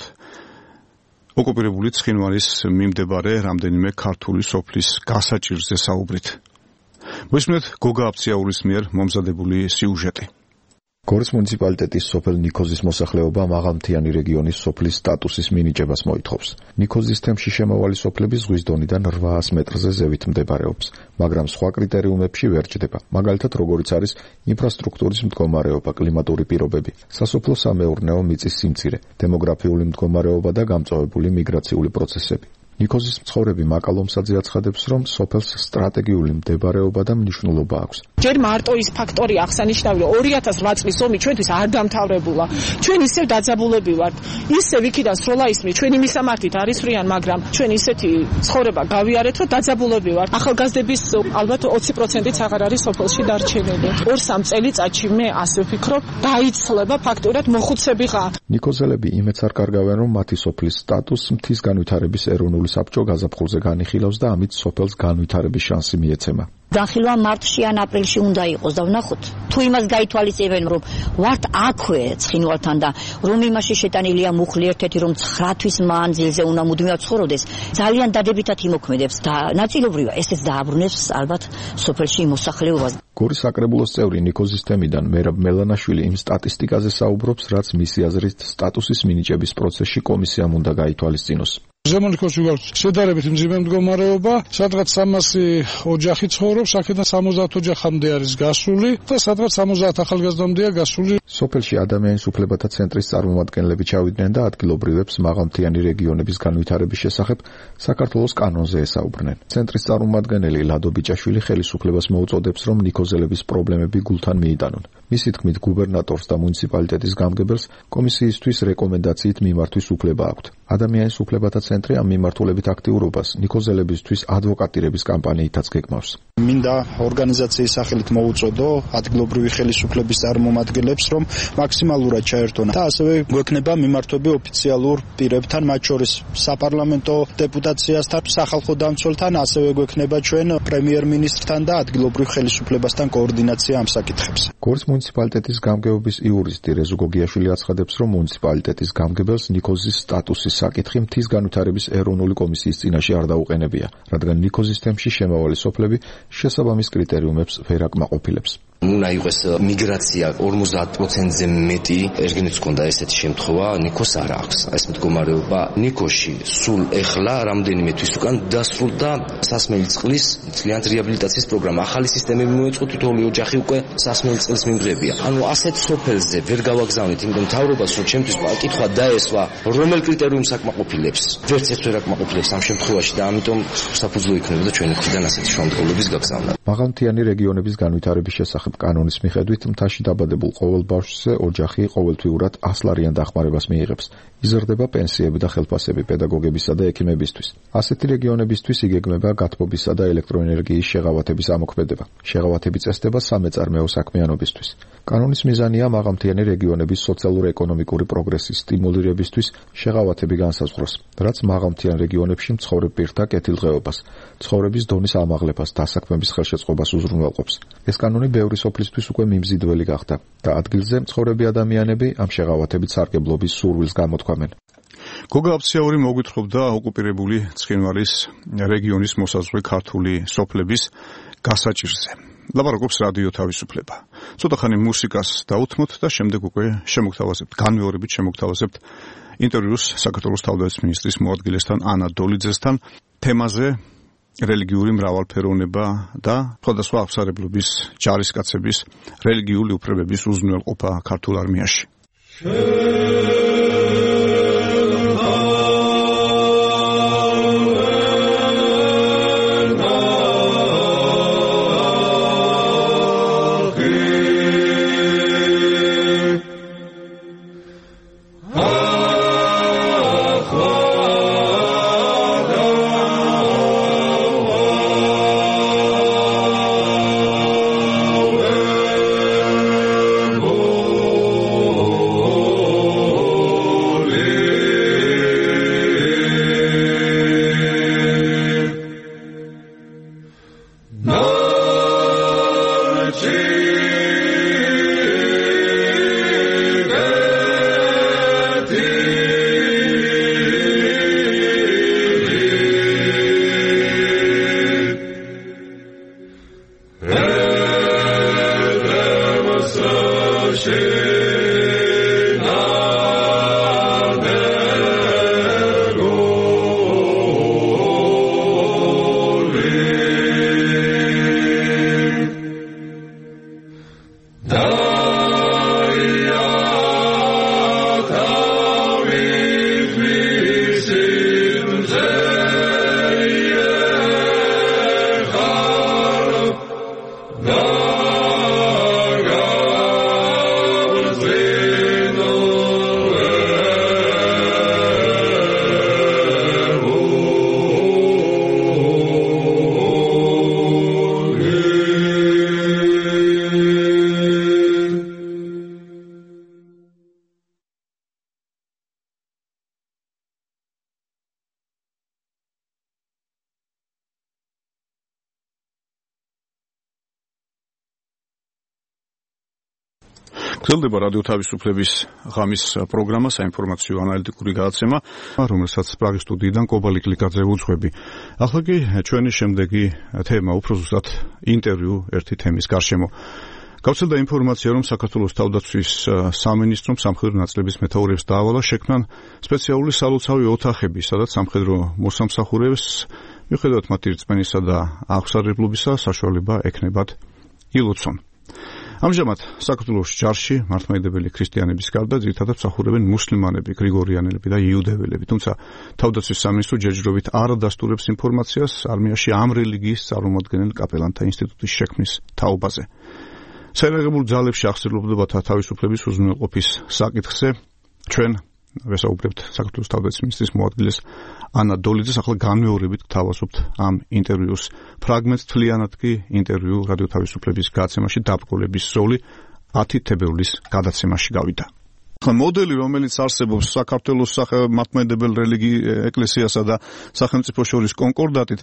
ოკუპირებული ცხინვალის მიმდებარე რამდენიმე ქართული სოფლის გასაჭირზე საუბრით. მოისმენთ გოგა აფციაურის მიერ მომზადებული სიუჟეტი.
გორის მუნიციპალიტეტის სოფელ ნიქოზის მოსახლეობა მაღალმთიანი რეგიონის სოფლის სტატუსის მინიჭებას მოითხოვს. ნიქოზის თემში შემავალი სოფლები ზღვის დონიდან 800 მეტრზე ზევით მდებარეობს, მაგრამ სხვა კრიტერიუმებში ვერ ჯდება. მაგალითად, როგორიც არის ინფრასტრუქტურის მდგომარეობა, კლიმატური პირობები, სასოფლო-სამეურნეო მიწის სიმცირე, დემოგრაფიული მდგომარეობა და გამწვავებული მიგრაციული პროცესები. ნიქოზის მცხოვრები მაკალომსაძე აცხადებს, რომ სოფელს სტრატეგიული მდებარეობა და მნიშვნელობა აქვს.
ჯერ მარტო ის ფაქტორი აღსანიშნავია, 2008 წლის ომი ჩვენთვის არ დამთავრებულა. ჩვენ ისევ დაძაბულები ვართ. ისევ იქიდან სროლა ისმის, ჩვენი მისამართით არის ფრიან, მაგრამ ჩვენ ისეთი ცხოვრება გავიარეთ, რომ დაძაბულები ვართ. ახალგაზრდების ალბათ 20%-იც აღარ არის სოფელში დარჩენილი. 2-3 წელიწადში მე ასე ვფიქრობ, დაიცლება ფაქტურად მოხუცებიღა.
ნიქოზელები იმეც არ კარგავენ, რომ მათი სოფლის სტატუსს მთის განვითარების ეროვნული საბჭო გაზაფხულზე განიხილავს და ამით სოფელს განვითარების შანსი მიეცემა.
განხილვა მარტში ან აპრილში უნდა იყოს და ვნახოთ თუ იმას გაითვალისწინებენ რომ ვართ აქვე ცხინვალთან და რომ იმაში შეტანილია მუხლი ერთ-ერთი რომ 9 თვის მანძილზე უნდა მუდმივად ცხოვრობდეს ძალიან დადებითად იმოქმედებს და ნაწილობრივად ესეც დააბრუნებს ალბათ სოფელში მოსახლეობას.
გორის საკრებულოს წევრი ნიქოზის თემიდან მერაბ მელანაშვილი იმ სტატისტიკაზე საუბრობს, რაც მისი აზრით სტატუსის მინიჭების პროცესში კომისიამ უნდა გაითვალისწინოს.
ზემონიქოში გვაქვს შედარებით მძიმე მდგომარეობა, სადღაც 300 ოჯახი ცხოვრობს, აქედან 70 ოჯახამდე არის გასული და სადღაც 70 ახალგაზრდამდეა გასული.
სოფელში ადამიანის უფლებათა ცენტრის წარმომადგენლები ჩავიდნენ და ადგილობრივებს მაღალმთიანი რეგიონების განვითარების შესახებ საქართველოს კანონზე ესაუბრნენ. ცენტრის წარმომადგენელი ლადო ბიჭაშვილი ხელისუფლებას მოუწოდებს, რომ ნიქოზელების პრობლემები გულთან მიიტანონ. მისი თქმით, გუბერნატორს და მუნიციპალიტეტის გამგებელს კომისიისთვის რეკომენდაციით მიმართვის უფლება აქვთ. ადამიანის უფლებათა ცენტრი ამ მიმართულებით აქტიურობას ნიქოზელებისთვის ადვოკატირების კამპანიითაც გეგმავს.
მინდა ორგანიზაციის სახელით მოუწოდო ადგილობრივი ხელისუფლების წარმომადგენლებს, რომ მაქსიმალურად ჩაერთონ და ასევე გვექნება მიმართვები ოფიციალურ პირებთან, მათ შორის საპარლამენტო დეპუტაციასთან, სახალხო დამცველთან, ასევე გვექნება ჩვენ პრემიერ-მინისტრთან და ადგილობრივ ხელისუფლებასთან კოორდინაცია ამ საკითხებს.
გორის მუნიციპალიტეტის გამგეობის იურისტი რეზო გოგიაშვილი აცხადებს, რომ მუნიციპალიტეტის გამგებელს ნიქოზის სტატუსის საკითხი მთის განვითარების ეროვნული კომისიის წინაშე არ დაუყენებია, რადგან ნიქოზის თემში შემავალი სოფლები შესაბამის კრიტერიუმებს ვერ აკმაყოფილებს.
უნდა იყოს მიგრაცია 50%-ზე მეტი, ერთგენიც გქონდა ესეთი შემთხვევა, ნიკოს არ აქვს. ეს მდგომარეობა ნიკოში სულ ეხლა რამდენიმე თვის უკან დასრულდა სასმელი წყლის მთლიანად რეაბილიტაციის პროგრამა. ახალი სისტემები მოეწყო, თითოეული ოჯახი უკვე სასმელი წყლის მიმღებია. ანუ ასეთ სოფელზე ვერ გავაგზავნით, იმიტომ მთავრობას რომ ჩემთვის კითხვა დაესვა, რომელ კრიტერიუმს აკმაყოფილებს. ვერც ერთ ვერ აკმაყოფილებს ამ შემთხვევაში და ამიტომ საფუძვო იქნებოდა ჩვენი მხრიდან ასეთი შრომდღვრობის გაგზავნა.
მაღალმთიანი რეგიონების განვითარების შესახებ კანონის მიხედვით მთაში დაბადებულ ყოველ ბავშვზე ოჯახი ყოველთვიურად 100 ლარიან დახმარებას მიიღებს. იზრდება პენსიები და ხელფასები პედაგოგებისა და ექიმებისთვის. ასეთი რეგიონებისთვის იგეგმება გათბობისა და ელექტროენერგიის შეღავათების ამოქმედება. შეღავათები წესდება სამეწარმეო საქმიანობისთვის. კანონის მიზანია მაღალმთიანი რეგიონების სოციალურ-ეკონომიკური პროგრესის სტიმულირებისთვის შეღავათები განსაზღვროს, რაც მაღალმთიან რეგიონებში მცხოვრებ პირთა კეთილდღეობას, ცხოვრების დონის ამაღლებას, დასაქმების ხელშეწყობას უზრუნველყოფს. ეს კანონი ბევრი სოფლისთვის უკვე მიმზიდველი გახდა და ადგილზე მცხოვრები ადამიანები ამ შეღავათებით სარგებლობის სურვილს გამოთქვამენ.
გოგა აფციაური მოგვითხრობდა ოკუპირებული ცხინვალის რეგიონის მოსაზღვრე ქართული სოფლების გასაჭირზე. ლაპარაკობს რადიო თავისუფლება. ცოტა ხანი მუსიკას დაუთმოთ და შემდეგ უკვე შემოგთავაზებთ, განმეორებით შემოგთავაზებთ ინტერვიუს საქართველოს თავდაცვის მინისტრის მოადგილესთან ანა დოლიძესთან თემაზე რელიგიური მრავალფეროვნება და სხვადასხვა აღსარებლობის ჯარისკაცების რელიგიული უფლებების უზრუნველყოფა ქართულ არმიაში. გრძელდება რადიო თავისუფლების ღამის პროგრამა საინფორმაციო ანალიტიკური გადაცემა, რომელსაც პრაღის სტუდიიდან კობალი კლიკაძე უძღვები. ახლა კი ჩვენი შემდეგი თემა, უფრო ზუსტად ინტერვიუ ერთი თემის გარშემო. გავრცელდა ინფორმაცია, რომ საქართველოს თავდაცვის სამინისტრომ სამხედრო ნაწილების მეთაურებს დაავალა შექმნან სპეციალური სალოცავი ოთახები, სადაც სამხედრო მოსამსახურეებს მიუხედავად მათი რწმენისა და აღსარებლობისა საშუალება ექნებათ ილოცონ. ამჟამად საქართველოს ჯარში მართლმადიდებელი ქრისტიანების გარდა ძირითადად მსახურებენ მუსლიმანები, გრიგორიანელები და იუდეველები, თუმცა თავდაცვის სამინისტრო ჯერჯერობით არ ადასტურებს ინფორმაციას არმიაში ამ რელიგიის წარმომადგენელ კაპელანთა ინსტიტუტის შექმნის თაობაზე. საერაგებულ ძალებში აღსანიშნავად თავისუფლების უზრუნველყოფის საკითხზე ჩვენ ვესაუბრებთ საქართველოს თავდაცვის მინისტრის მოადგილეს ანა დოლიძეს. ახლა განმეორებით გთავაზობთ ამ ინტერვიუს ფრაგმენტს, თლიანად კი ინტერვიუ რადიო თავისუფლების გადაცემაში დაბრკოლების როლი 10 თებერვლის გადაცემაში გავიდა. მოდელი, რომელიც არსებობს საქართველოს მართლმადიდებელ ეკლესიასა და სახელმწიფო შორის კონკორდატით,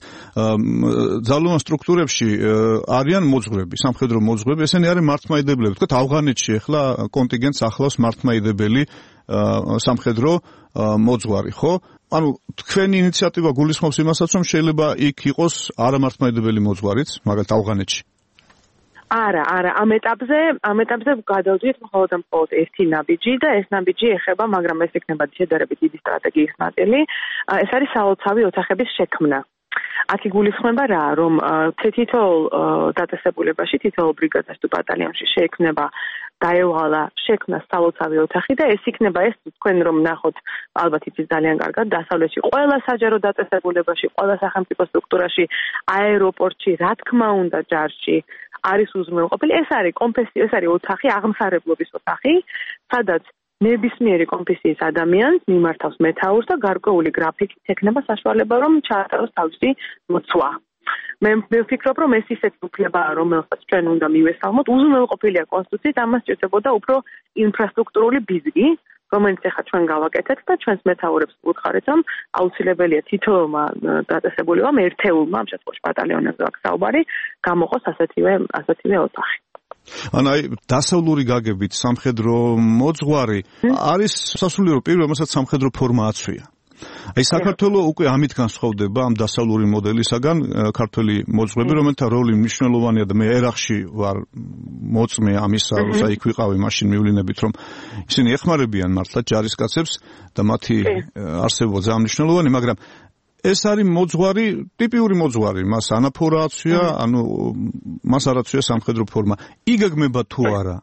ძალოვან სტრუქტურებში არიან მოძღვრები, სამხედრო მოძღვრები, ესენი არის მართლმადიდებლები. თქვათ ავღანეთში ახლა კონტინგენტს ახლავს მართლმადიდებელი სამხედრო მოძღვარი, ხო? ანუ თქვენი ინიციატივა გულისხმობს იმასაც, რომ შეიძლება იქ იყოს არამართლმადიდებელი მოძღვარიც, მაგალითად ავღანეთში.
არა, ამ ეტაპზე გადავდით მხოლოდ ერთი ნაბიჯი და ეს ნაბიჯი ეხება, მაგრამ ეს იქნება შედარებით დიდი სტრატეგიის ნაწილი. ეს არის სალოცავი ოთახების შექმნა. აქ იგულისხმება რა, რომ თითოეულ დაწესებულებაში, თითოეულ ბრიგადაში თუ ბატალიონში შეექმნება დაევალა შექმნა სალოცავი ოთახი და ეს იქნება ეს თქვენ რომ ნახოთ, ალბათ იცით ძალიან კარგად, დასავლეთში ყველა საჯარო დაწესებულებაში, ყველა სახელმწიფო სტრუქტურაში, აეროპორტში, რა თქმა უნდა ჯარში არის უზრუნველყოფილი. ეს არის ოთახი, აღმსარებლობის ოთახი, სადაც ნებისმიერი კონფესიის ადამიანს მიმართავს მეთაურს და გარკვეული გრაფიკით ექნება საშუალება რომ ჩაატაროს თავისი მოცვა. მე ვფიქრობ რომ ეს ისეთი უფლებაა რომელსაც ჩვენ უნდა მივესალმოთ. უზრუნველყოფილია კონსტიტუციით, ამას სჭირდებოდა უფრო ინფრასტრუქტურული ბიზგი, რომელიც ახლა ჩვენ გავაკეთეთ და ჩვენს მეთაურებს ვუთხარით რომ აუცილებელია თითოეულმა დაწესებულებამ ერთეულმა ამ შემთხვევაში ბატალიონებზე აქვს საუბარი გამოყოს ასეთივე ოთახი.
აი დასავლური გაგებით სამხედრო მოძღვარი არის სასულიერო პირი, რომელსაც სამხედრო ფორმა აცვია. აი საქართველოს უკვე ამით განსხვავდება ამ დასავლური მოდელისაგან ქართველი მოძღვები, რომელთა როლი მნიშვნელოვანია და მე ერახში ვარ მოწმე ამისა, როცა იქ ვიყავი, მაშინ მივლინებით რომ ისინი ეხმარებიან მართლა ჯარისკაცებს და მათი არსებობა ძალიან მნიშვნელოვანი, მაგრამ ეს არის მოძღვარი, ტიპიური მოძღვარი, მას ანაფორა აცვია, მას არ აცვია სამხედრო ფორმა. იგეგმება თუ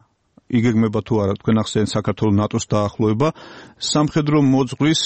არა, თქვენ ახსენეთ საქართველოს ნატოს დაახლოება, სამხედრო მოძღვრის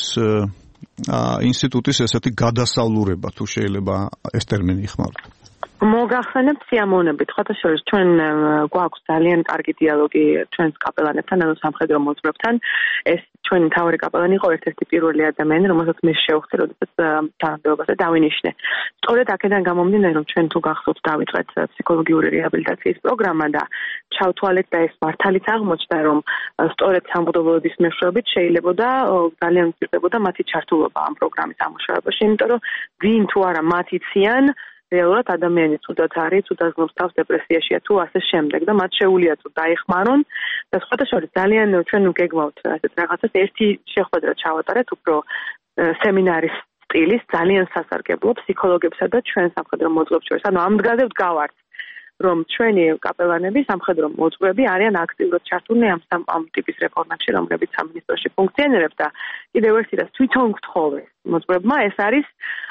ინსტიტუტის ესეთი გადასავლურება, თუ შეიძლება ეს ტერმინი იხმაროთ.
მოგახსენებთ სიამოვნებით, ხოთა შორის ჩვენ გვაქვს ძალიან კარგი დიალოგი ჩვენს კაპელანებთან, ანუ სამხედრო მოძღვრებთან. ეს ჩვენი მთავარი კაპელანი იყო ერთ-ერთი პირველი ადამიანი, რომელსაც მე შევხვდი, როდესაც თანამდებობაზე დავინიშნე. სწორედ აქედან გამომდინარე, რომ ჩვენ თუ გახსოვთ დავიწყეთ ფსიქოლოგიური რეაბილიტაციის პროგრამა და ჩავთვალეთ და ეს მართალიც აღმოჩნდა, რომ სწორედ სამბრძოლოების მეშვეობით შეიძლებოდა ძალიან მცირდებოდა მათი ჩართულობა ამ პროგრამის ამუშავებაში, იმიტომ რომ ვინ თუ არა მათ იციან რეალურად ადამიანი თუდად არის, თუდად გლობს თავს დეპრესიაშია თუ ასე შემდეგ და მათ შეუძლია თუ დაეხმარონ და სხვათა შორის ძალიან ჩვენ გეგმავთ ასეთ რაღაცას ერთი შეხვედრა ჩავატარეთ უფრო სემინარის სტილის ძალიან სასარგებლო ფსიქოლოგებსა და ჩვენ სამხედრო მოძღვრებს შორის. ანუ ამ დღეზე ვდგავართ რომ ჩვენი კაპელანები, სამხედრო მოძღვრები არიან აქტიურად ჩართულნი ამ ტიპის რეფორმებში, რომლებიც სამინისტროში ფუნქციონირებს და კიდევ ერთი რაც თვითონ გთხოვე მოძღვრებმა, ეს არის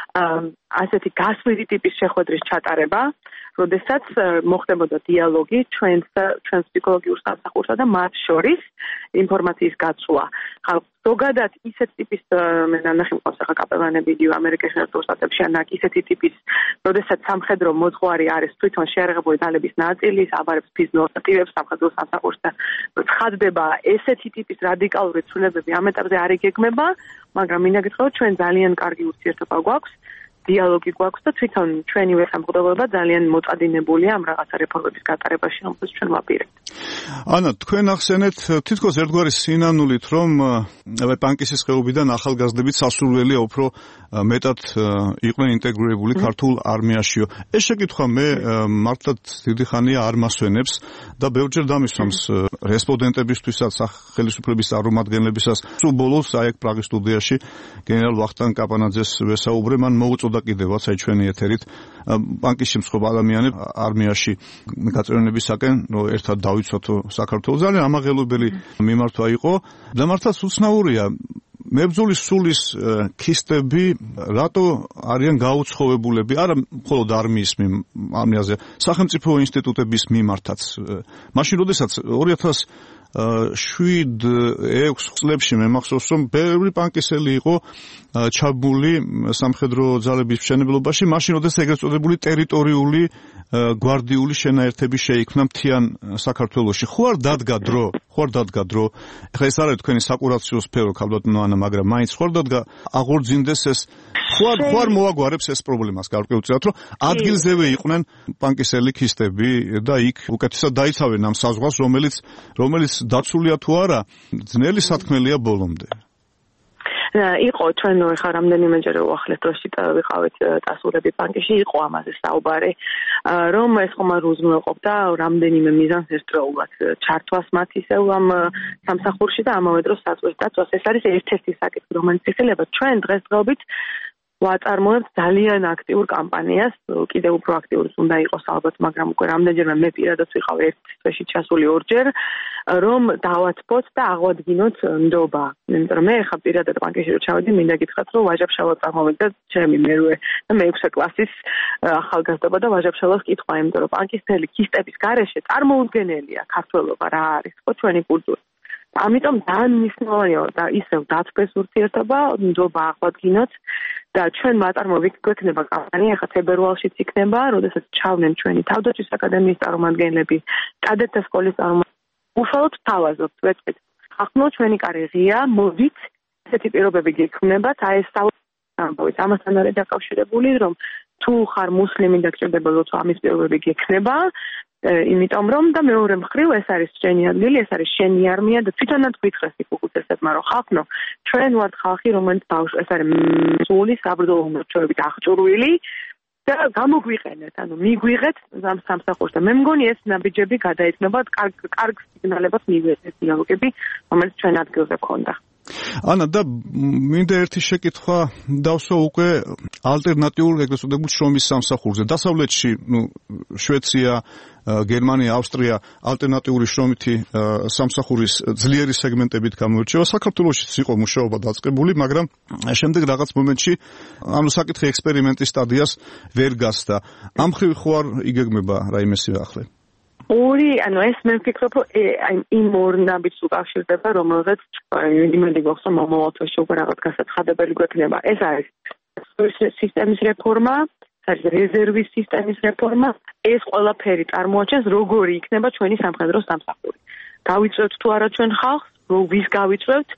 ასეთი გასვლითი ტიპის შეხვედრის ჩატარება, როდესაც მოხდებოდა დიალოგი ჩვენს ფსიქოლოგიურ სამსახურსა და მათ შორის ინფორმაციის გაცვლა. ზოგადად ისეთ ტიპის მე ნანახი მყავს ახლა კაპელანები იდიო ამერიკის შეერთებულ შტატებში ან ისეთი ტიპის, როდესაც სამხედრო მოძღვარი არის თვითონ შეერაღებული ძალების ნაწილი, აბარებს ფიზნოს აქტივებს სამხედრო სამსახურს და ცხადდება ესეთი ტიპის რადიკალური ცვლილებები ამ ეტაპზე არ იგეგმება, მაგრამ მინდა გითხრათ ჩვენ ძალიან კარგი ურთიერთობა გვაქვს. დიალოგი გვაქვს და თვითონ ჩვენივე სამხედროობა ძალიან მოწადინებულია ამ რაღაცა რეფორმების გატარებაში, რომელსაც ჩვენ ვაპირებთ.
ანა, თქვენ ახსენეთ თითქოს ერთგვარი სინანულით, რომ პანკისის ხეობიდან ახალგაზრდებით სასურველია უფრო მეტად იყვნენ ინტეგრირებული ქართულ არმიაშიო. ეს შეკითხვა მე მართლაც დიდი ხანია არ მასვენებს და ბევრჯერ დამისვამს რესპონდენტებისთვისაც, ხელისუფლების წარმომადგენლებისას. სულ ბოლოს აი პრაღის სტუდიაში გენერალ ვახტანგ კაპანაძეს ვესაუბრე, მან მოუწოდა კიდევაც აი ჩვენი ეთერით პანკისში მსხვილ ადამიანებს არმიაში გაწევრიანებისაკენ ერთად დავიცვათო საქართველოს. ძალიან ამაღელვებელი მიმართვა იყო და მართლაც უცნაურია მებრძოლის სულის ქისტები რატო არიან გაუცხოვებულები, არა მხოლოდ არმიაზე, სახელმწიფო ინსტიტუტების მიმართაც. მაშინ როდესაც 2007-6 წლებში მე მახსოვს რომ ბევრი პანკისელი იყო ჩაბმული სამხედრო ძალების მშენებლობაში, მაშინ როდესაც ეგრეთ წოდებული ტერიტორიული გვარდიული შენაერთები შეიქმნა მთიან საქართველოში. ხო არ დადგა დრო? ეხლა ეს არის თქვენი საკურაციო სფერო, ქალბატონო ანა, მაგრამ მაინც ხო არ დადგა აღორძინდეს ეს ხო არ მოაგვარებს ეს პრობლემას გარკვეულწილად, რომ ადგილზევე იყვნენ პანკისელი ქისტები და იქ უკეთესად დაიცავენ ამ საზღვარს, რომელიც დაცულია თუ არა, ძნელი სათქმელია ბოლომდე.
იყო ჩვენ ხა რამდენიმეჯერ უახლეს დროში ვიყავით დასავლები პანკისში, იყო ამაზე საუბარი, რომ ეს ხომ არ უზრუნველყოფდა რამდენიმე მიზანს ერთდროულად ჩართვას მათ ისევ ამ სამსახურში და ამავე დროს საზღვრის დაცვას. ეს არის ერთ-ერთი საკითხი, რომელიც ეხება ჩვენ დღესდღეობით ვაწარმოებთ ძალიან აქტიურ კამპანიას, კიდევ უფრო აქტიურიც უნდა იყოს ალბათ, მაგრამ უკვე რამდენჯერმე მე პირადად ვიყავ ერთ თვეში ჩასული ორჯერ, რომ დავათბოთ და აღვადგინოთ ნდობა. იმიტომ რომ მე ხა პირადად ბანკში რო ჩავედი, მინდა გითხრათ, რომ ვაჟაბშავა წარმოვედი და ჩემი მერვე და მე-6 კლასის ახალგაზრდობა და ვაჟაბშავას კითხვა, იმიტომ რომ ბანკის ქისტების გარეშე წარმოუდგენელია ქართველობა რა არის, ხო ჩვენი კულტურა. ამიტომ ძალიან მნიშვნელოვანია და ისევ დათბეს ურთიერთობა, ნდობა აღვადგინოთ და ჩვენ მაწარმოებით გვექნება კამპანია, ხა თებერვალშიც იქნება, როდესაც ჩავდნენ ჩვენი თავდაცვის აკადემიის წარმომადგენლები, კადეტთა სკოლის წარმომადგენლები, უშუალოდ თავაზობთ, ვეთქვით, ახლა ჩვენი კარი ღია, მოდით, ესეთი პირობები გექმნებათ, აი ეს ამბობთ, ამასთან არის დაკავშირებული, რომ თუ ხარ მუსლიმი და გჭირდება რომ ამის პირობები გექნება, იმიტომ რომ და მეორე მხრივ ეს არის შენი ადგილი, ეს არის შენი არმია და თვითონაც გითხრეს იქ უკუთესებმა რომ ხალხო, ჩვენ ვართ ხალხი, რომელიც ეს არის სული საბრძოლო მორჩეებით აღჭურვილი და გამოგვიყენეთ, ანუ მიგვიღეთ ამ სამსახურს და მე მგონი ეს ნაბიჯები გადაეცნობა კარგ სიგნალებად მიგვეცეს დიალოგები, რომელიც ჩვენ ადგილზე ქონდა.
ანა და მინდა ერთი შეკითხვა დავსვა უკვე ალტერნატიულ ეგრეთ წოდებულ შრომის სამსახურზე. დასავლეთში, შვეიცარია, გერმანია, ავსტრია ალტერნატიული შრომითი სამსახურის ძლიერი სეგმენტებით გამოირჩევა. საქართველოშიც იყო მუშაობა დაწყებული, მაგრამ შემდეგ რაღაც მომენტში ამ საკითხი ექსპერიმენტის სტადიას ვერ გასდა. ამ ხრივ ხო არ იგეგმება რაიმე სიახლე?
ანუ ეს მე ვფიქრობ, იმ ორ ნაბიჯს უკავშირდება, რომელზეც იმედი გვაქვს, რომ მომავალ თვეში უკვე რაღაც გასაცხადებელი გვექნება. ეს არის სისტემის რეფორმა, არის რეზერვის სისტემის რეფორმა, ეს ყველაფერი წარმოაჩენს, როგორი იქნება ჩვენი სამხედრო სამსახური. გავიწევთ თუ არა ჩვენ ხალხს, ვის გავიწევთ,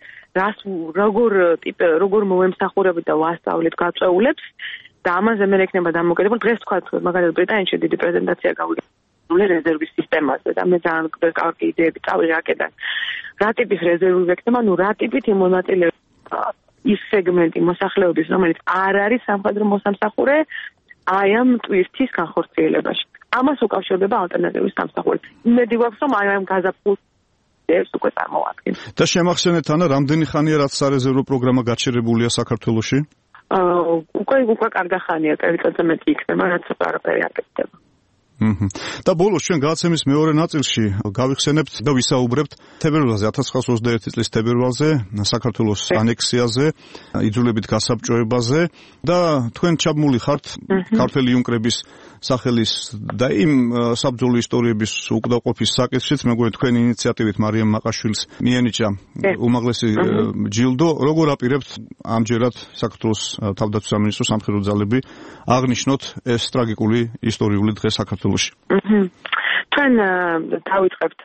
როგორ მოვემსახურებით და ვასწავლეთ გაწეულებს და ამაზე მე ექნება დამოკიდებული. დღეს თქვა, მაგალითად ბრიტანეთში დიდი პრეზენტაცია გავიგე რეზერვის სისტემაზე და მე ძალიან კარგი იდეები წავიღე აქედან. რა ტიპის რეზერვი ვექნება, რა ტიპით იმონაწილეება ის სეგმენტი მოსახლეობის, რომელიც არ არის სამხედრო მოსამსახურე, აი ამ ტვირთის განხორციელებაში. ამას უკავშირდება ალტერნატივის სამსახური. იმედი გვაქვს, რომ აი ამ გაზაფხულს უკვე წარმოვადგენ.
და შემახსენეთ ანა, რამდენი ხანია რაც სარეზერვო პროგრამა გაჩერებულია საქართველოში?
უკვე კარგი ხანია, წელიწადზე მეტი იქნება, რაც არაფერი არ გექნება.
და ბოლოს ჩვენ გადაცემის მეორე ნაწილში გავიხსენებთ და ვისაუბრებთ თებერვალზე 1921 წლის თებერვალზე საქართველოს ანექსიაზე, იძულებით გასაბჭოებაზე და თქვენ ჩაბმული ხართ ქართველი იუნკრების სახელის და იმ საბრძოლო ისტორიების უკდაყოფის საკითხშიც, მეგონი თქვენი ინიციატივით მარიამ მაყაშვილს მიენიჭა უმაღლესი ჯილდო. როგორ აპირებთ ამჯერად საქართველოს თავდაცვის სამინისტრო სამხედრო ძალები აღნიშნოთ ეს ტრაგიკული ისტორიული დღე საქართველოში?
ჩვენ დავიწყებთ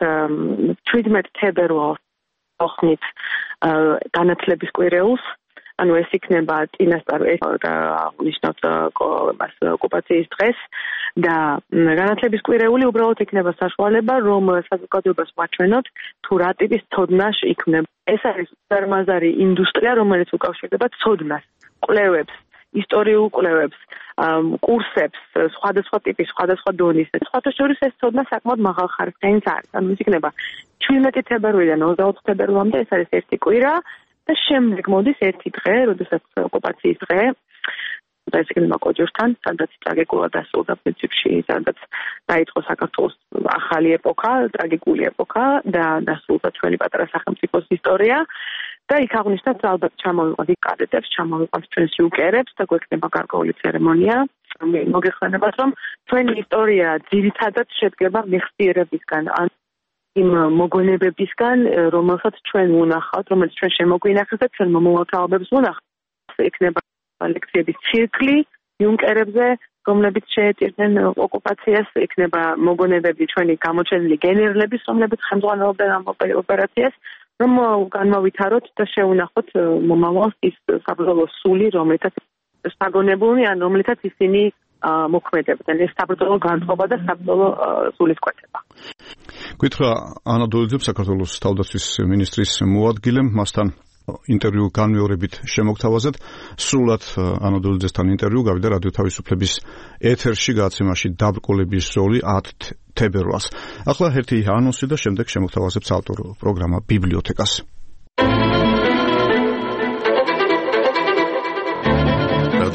17 თებერვალს ხმით განათლების კვირეულს. ანუ ეს იქნება წინასწარ აღნიშნოთ ოკუპაციის დღეს და განათლების კვირეული უბრალოდ იქნება საშუალება, რომ საზოგადოებას ვაჩვენოთ თუ რა ტიპის ცოდნა იქნება. ეს არის უზარმაზარი ინდუსტრია, რომელიც უკავშირდება ცოდნას, კვლევებს, ისტორიულ კვლევებს, კურსებს, სხვადასხვა ტიპის, სხვადასხვა დონის. სხვათა შორის ეს ცოდნა საკმაოდ მაღალ ხარისხის არის. ანუ ის იქნება 17 თებერვალიდან 24 თებერვალამდე, ეს არის ერთი კვირა. და შემდეგ მოდის ერთი დღე, როდესაც ოკუპაციის დღე, და ეს იქნება კოჯორთან, სადაც ტრაგიკულად დასრულდა პრინციპში, სადაც დაიწყო საქართველოს ახალი ეპოქა, ტრაგიკული ეპოქა და დასრულდა ჩვენი პატარა სახელმწიფოს ისტორია. და იქ აღნიშნავს ალბათ ჩამოვიყვანთ კადეტებს, ჩამოვიყვანთ ჩვენს იუკერებს და გვექნება გარკვეული ცერემონია. მოგეხსენებათ, რომ ჩვენი ისტორია ძირითადად შედგება მეხსიერებისგან, იმ მოგონებებისგან, რომელსაც ჩვენ ვუნახავთ, რომელიც ჩვენ შემოგვინახეთ და ჩვენ მომავალთაობებს ვუნახავთ. იქნება ლექციების ციკლი იუნკერებზე, რომლებიც შეეწირდნენ ოკუპაციას, იქნება მოგონებები ჩვენი გამოჩენილი გენერლების, რომლებიც ხელმძღვანელობდნენ ამ ოპერაციას, რომ განმავითაროთ და შევუნახოთ მომავალს ის საბრძოლო სული, რომელთაც საგონებულნი, ან რომლითაც ისინი მოქმედებდნენ, ეს საბრძოლო განწყობა და საბრძოლო სულის კვეთება.
გითხრა ანა დოლიძე, საქართველოს თავდაცვის მინისტრის მოადგილემ, მასთან ინტერვიუ განმეორებით შემოგთავაზეთ. სრულად ანა დოლიძესთან ინტერვიუ გავიდა რადიო თავისუფლების ეთერში გადაცემაში დაბრკოლების როლი 10 თებერვალს. ახლა ერთი ანონსი და შემდეგ შემოგთავაზებთ ავტორ პროგრამა ბიბლიოთეკას.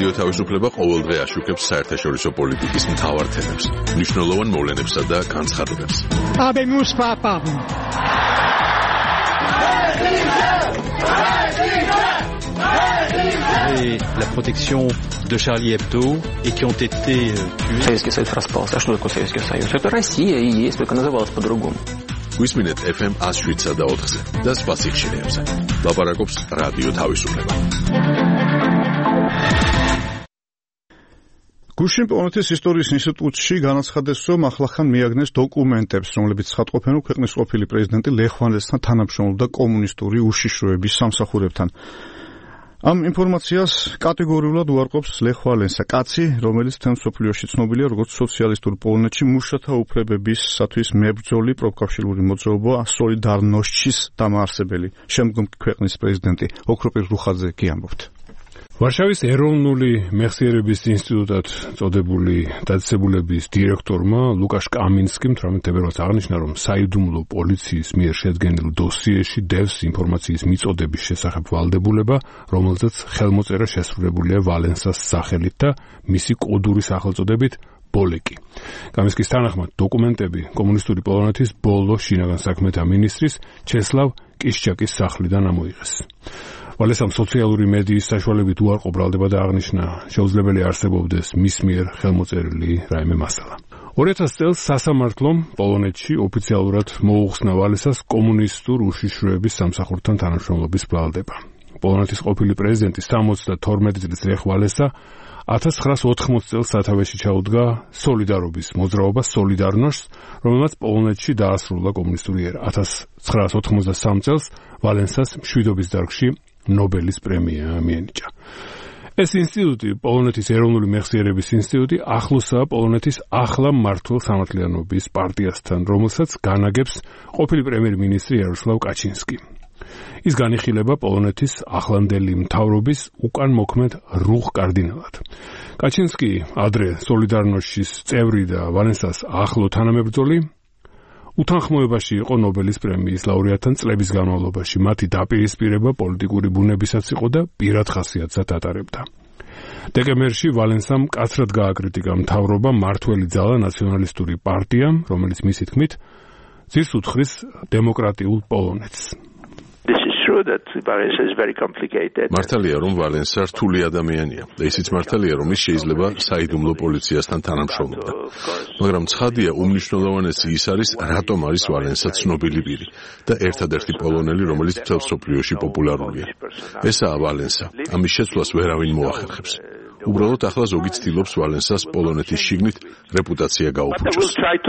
რადიო თავისუფლება ყოველდღე აშუქებს საერთაშორისო პოლიტიკის მთავარ თემებს, მნიშვნელოვან მოვლენებსა და განცხადებებს.
Habemus papam.
Et la protection de Charlie Hebdo et qui ont été tués.
Советский Союз распался. А что такое Советский Союз? Это Россия и есть, только называлась по-другому.
გვისმინეთ FM 107 და 4-ზე და სხვა სიხშირეებზე. ლაპარაკობს რადიო თავისუფლება.
გუშინ პოლონეთის ისტორიის ინსტიტუტში განაცხადეს, რომ ახლახან მიაგნეს დოკუმენტებს, რომლებიც ცხადყოფენ, რომ ქვეყნის ყოფილი პრეზიდენტი ლეხ ვალენსთან თანამშრომლობდა კომუნისტური უშიშროების სამსახურებთან. ამ ინფორმაციას კატეგორიულად უარყოფს ლეხ ვალენსა, კაცი, რომელიც მთელ მსოფლიოში ცნობილია როგორც სოციალისტურ პოლონეთში მუშათა უფლებებისათვის მებრძოლი პროფკავშირული მოძრაობა სოლიდარნოშჩის დამაარსებელი. შემდგომ ქვეყნის პრეზიდენტი ოქროპირ რუხაძე კი ამბობთ.
ვარშავის ეროვნული მეხსიერების ინსტიტუტად წოდებული დაწესებულების დირექტორმა ლუკაშ კამინსკიმ 18 თებერვალს აღნიშნა, რომ საიდუმლო პოლიციის მიერ შედგენილ დოსიეში დევს ინფორმაციის მიწოდების შესახებ ვალდებულება, რომელზეც ხელმოწერა შესრულებულია ვალენსას სახელით და მისი კოდური სახელწოდებით ბოლეკი. კამინსკის თანახმად დოკუმენტები კომუნისტური პოლონეთის ბოლო შინაგან საქმეთა მინისტრის ჩესლავ კიშჩაკის სახლიდან ამოიღეს. ვალენსამ სოციალური მედიის საშუალებით უარყო ბრალდება და აღნიშნა, შეუძლებელი არსებობდეს მის მიერ ხელმოწერილი რაიმე მასალა. 2000 წელს სასამართლომ პოლონეთში ოფიციალურად მოუხსნა ვალენსას კომუნისტურ უშიშროების სამსახურთან თანამშრომლობის ბრალდება. პოლონეთის ყოფილი პრეზიდენტი 72 წლის ლეხ ვალენსა 1980 წელს სათავეში ჩაუდგა სოლიდარობის მოძრაობა სოლიდარნოშს, რომელმაც პოლონეთში დაასრულა კომუნისტური ერა. 1983 წელს ვალენსას მშვიდობის დარგში ნობელის პრემია მიენიჭა. ეს ინსტიტუტი, პოლონეთის ეროვნული მეხსიერების ინსტიტუტი, ახლოსაა პოლონეთის ახლა მმართველ სამართლიანობის პარტიასთან, რომელსაც განაგებს ყოფილი პრემიერ-მინისტრი იაროსლავ კაჩინსკი. ის განიხილება პოლონეთის ახლანდელი მთავრობის უკანმოქმედ რუხ კარდინალად. კაჩინსკი ადრე სოლიდარნოშის წევრი და ვალენსას ახლო თანამებრძოლი უთანხმოებაში იყო ნობელის პრემიის ლაურეატთან წლების განმავლობაში. მათი დაპირისპირება პოლიტიკური ბუნებისაც იყო და პირად ხასიათსაც ატარებდა. დეკემბერში ვალენსამ მკაცრად გააკრიტიკა მთავრობა მართველი ძალა ნაციონალისტური პარტია, რომელიც მისი თქმით ძირს უძღვრის დემოკრატიულ პოლონეთს.
მართალია, რომ ვალენსა რთული ადამიანია და ისიც მართალია, რომ ის შეიძლება საიდუმლო პოლიციასთან თანამშრომლობდა. მაგრამ ცხადია, უმნიშვნელოვანესი ის არის, რატომ არის ვალენსა ცნობილი პირი და ერთადერთი პოლონელი, რომელიც მთელ მსოფლიოში პოპულარულია. ესაა ვალენსა. ამის შეცვლას ვერავინ მოახერხებს. უბრალოდ ახლა ზოგი ცდილობს ვალენსას პოლონეთის შიგნით რეპუტაცია გაუფუჭოს.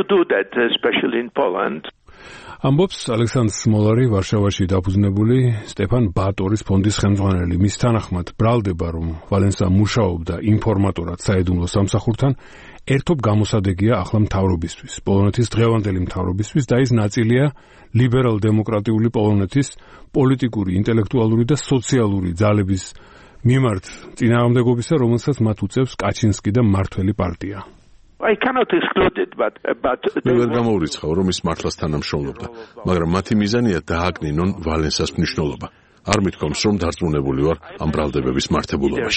ამბობს ალექსანდრ სმოლარი, ვარშავაში დაფუძნებული სტეფან ბატორის ფონდის ხელმძღვანელი. მის თანახმად, ბრალდება, რომ ვალენსა მუშაობდა ინფორმატორად საიდუმლო სამსახურთან, ერთობ გამოსადეგია ახლა მთავრობისთვის, პოლონეთის დღევანდელი მთავრობისთვის და ის ნაწილია ლიბერალ-დემოკრატიული პოლონეთის პოლიტიკური, ინტელექტუალური და სოციალური ძალების მიმართ წინააღმდეგობისა, რომელსაც მათ უწევს კაჩინსკი და მმართველი პარტია.
I cannot exclude it, but
მე ვერ გამოურიცხავ, რომ ის მართლაც თანამშრომლობდა, მაგრამ მათი მიზანია დააგნინონ ვალენსას მნიშვნელობა. არ მithkoms, რომ დარწმუნებული ვარ ამ ბრალდებების მართებულობაში.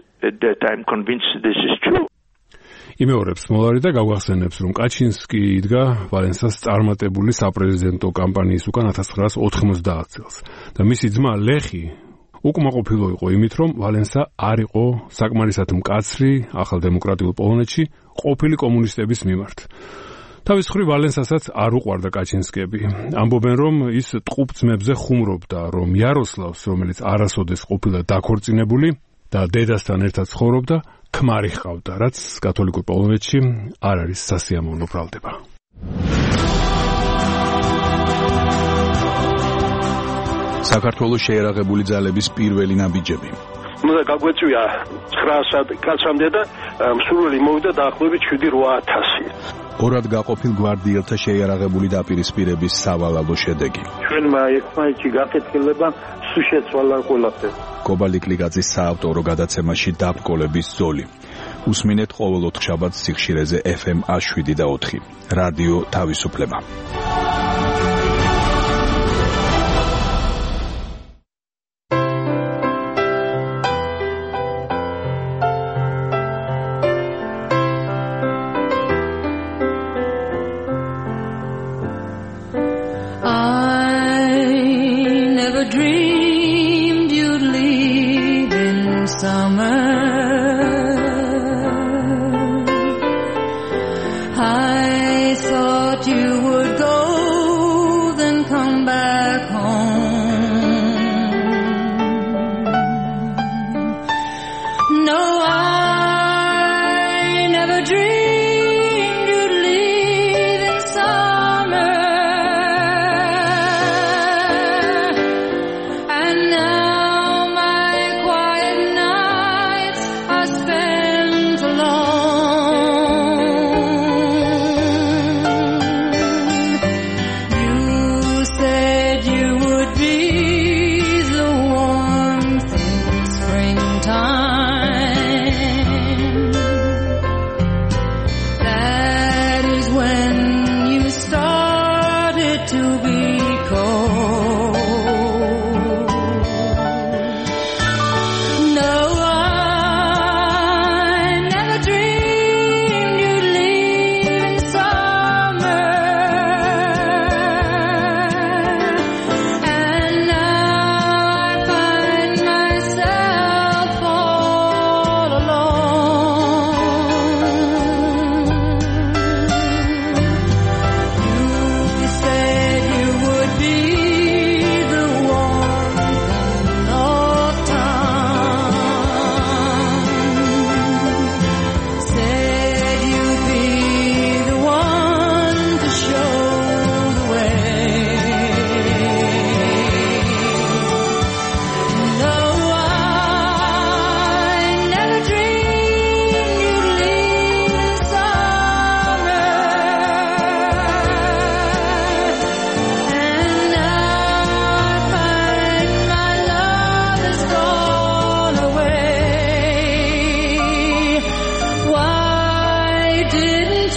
იმეორებს მოლარი და გავახსენებს, რომ კაჩინსკი იდგა ვალენსას წარმატებული საპრეზიდენტო კამპანიის უკან 1990 წელს და მისი ძმა ლეხი უკმაყოფილო იყო იმით, რომ ვალენსა არ იყო საკმარისად მკაცრი ახალ დემოკრატიულ პოლონეთში ყოფილი კომუნისტების მიმართ. თავის მხრივ ვალენსასაც არ უყვარდა კაჩინსკები. ამბობენ, რომ ის ტყუპწმებზე ხუმრობდა, რომ იაროსლავს, რომელიც არასოდეს ყოფილა დაქორწინებული და დედასთან ერთად ცხოვრობდა, ქმარი ჰყავდა, რაც კათოლიკურ პოლონეთში არ არის სასიამოვნო ბრალდება.
საქართველოს შეერაღებული ძალების პირველი ნაბიჯები.
უნდა გაგვეწვია 900 კაცამდე და მსურველი მოვიდა დაახლოებით 7-8000.
ორად გაყოფილ გვარდიელთა შეიარაღებული დაპირისპირების სავალალო შედეგი.
ჩვენმა ერთმანეთში გაკეთილება სულ შეცვალა ყველაფერი.
კობალიკლიგაძის საავტორო გადაცემაში დაბრკოლების ზოლი. უსმინეთ ყოველ 4 შაბათს სიხშირეზე FM 107 და 4. რადიო თავისუფლება.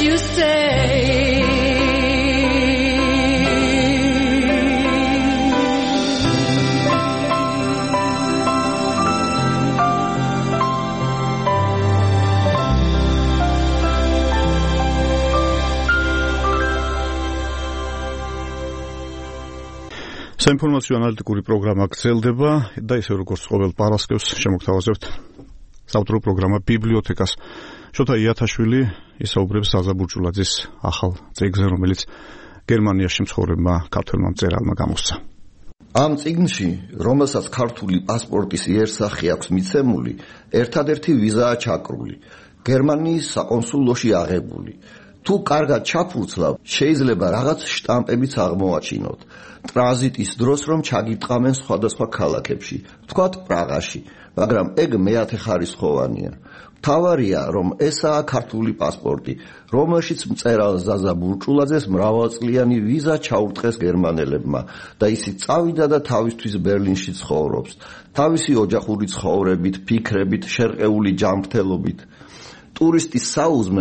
you say.
საინფორმაციო ანალიტიკური პროგრამა გრძელდება და ისე როგორც ყოველ პარასკევს შემოგთავაზებთ საავტორო პროგრამა ბიბლიოთეკას. შოთა იათაშვილი ისაუბრებს ზაზა ბურჭულაძის ახალ წიგნზე, რომელიც გერმანიაში მცხოვრებმა ქართველმა მწერალმა გამოსცა.
ამ წიგნში, რომელსაც ქართული პასპორტის იერსახე აქვს მიცემული, ერთადერთი ვიზაა ჩაკრული, გერმანიის საკონსულოში აღებული. თუ კარგად ჩაფურცლავ, შეიძლება რაღაც შტამპებიც აღმოაჩინოთ. ტრანზიტის დროს რომ ჩაგიტყამენ სხვადასხვა ქალაქებში, თქვათ პრაღაში, მაგრამ ეგ მეათე ხარისხოვანია. მთავარია, რომ ესაა ქართული პასპორტი, რომელშიც მწერალ ზაზა ბურჭულაძეს მრავალწლიანი ვიზა ჩაურტყეს გერმანელებმა და ისიც წავიდა და თავისთვის ბერლინში ცხოვრობს, თავისი ოჯახური ცხოვრებით, ფიქრებით, შერყეული ჯანმრთელობით. ტურისტის საუზმე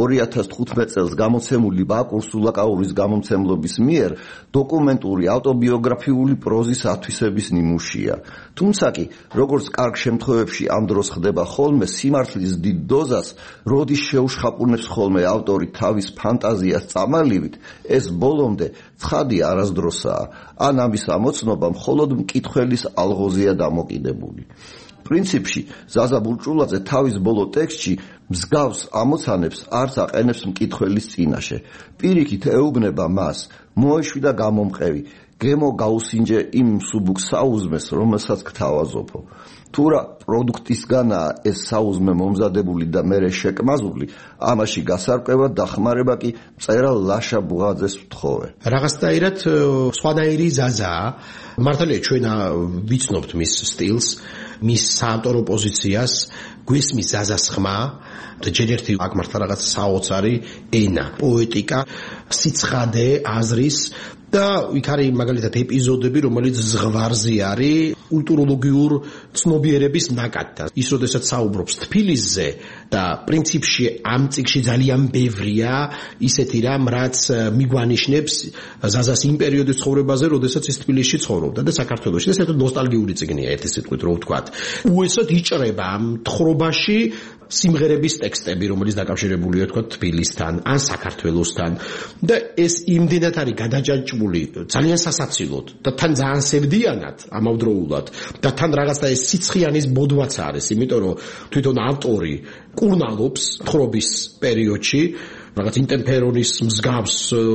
2015 წელს გამოცემული ბაკურ სულაკაურის გამომცემლობის მიერ დოკუმენტური ავტობიოგრაფიული პროზის ათვისების ნიმუშია. თუმცა კი, როგორც კარგ შემთხვევებში ამ დროს ხდება ხოლმე, სიმართლის დიდ დოზას, როდის შეუშხაპუნებს ხოლმე ავტორი თავის ფანტაზიას წამალივით, ეს ბოლომდე ცხადი არასდროსაა, ან ამის ამოცნობა მხოლოდ მკითხველის ალღოზია დამოკიდებული. პრინციპში ზაზა ბურჭულაძე თავის ბოლო ტექსტში მსგავს ამოცანებს არც აყენებს მკითხველის წინაშე. პირიქით ეუბნება მას, მოეშვი და გამომყევი, გემო გაუსინჯე იმ მსუბუქ საუზმეს, რომელსაც გთავაზობო. თუ რა პროდუქტისგანაა ეს საუზმე მომზადებული და მერე შეკმაზული, ამაში გასარკვევად დახმარება კი მწერალ ლაშა ბუღაძეს ვთხოვე.
რაღაცნაირად სხვადასხვაირი ზაზაა, მართალია ჩვენ ვიცნობთ მის სტილს, მის საავტორო პოზიციას, გვესმის ზაზას ხმა და ჯერ ერთი აქ მართლა რაღაც საოცარი ენა, პოეტიკა, სიცხადე, აზრის და იქ არის მაგალითად ეპიზოდები, რომელიც ზღვარზე არის კულტუროლოგიურ ცნობიერების ნაკადთან. ის როდესაც საუბრობს თბილისზე და პრინციპში ამ წიგნში ძალიან ბევრია ისეთი რამ, რაც მიგვანიშნებს ზაზას იმ პერიოდის ცხოვრებაზე, როდესაც ის თბილისში ცხოვრობდა და საქართველოში. ეს ერთად ნოსტალგიური წიგნია, ერთი სიტყვით რომ ვთქვათ. უეცოდ იჭრება ამ თხრობაში სიმღერების ტექსტები, რომელიც დაკავშირებულია თქვა თბილისთან ან საქართველოსთან და ეს იმდენად არის გადაჭაჭული ძალიან სასაცილოდ და თან ძალიან სევდიანად ამავდროულად და თან რაღაცა ეს სიცხიანის ბოდვაც არის, იმიტომ რომ თვითონ ავტორი კურნალობს თხრობის პერიოდში რაღაც ინტემპერონის მსგავს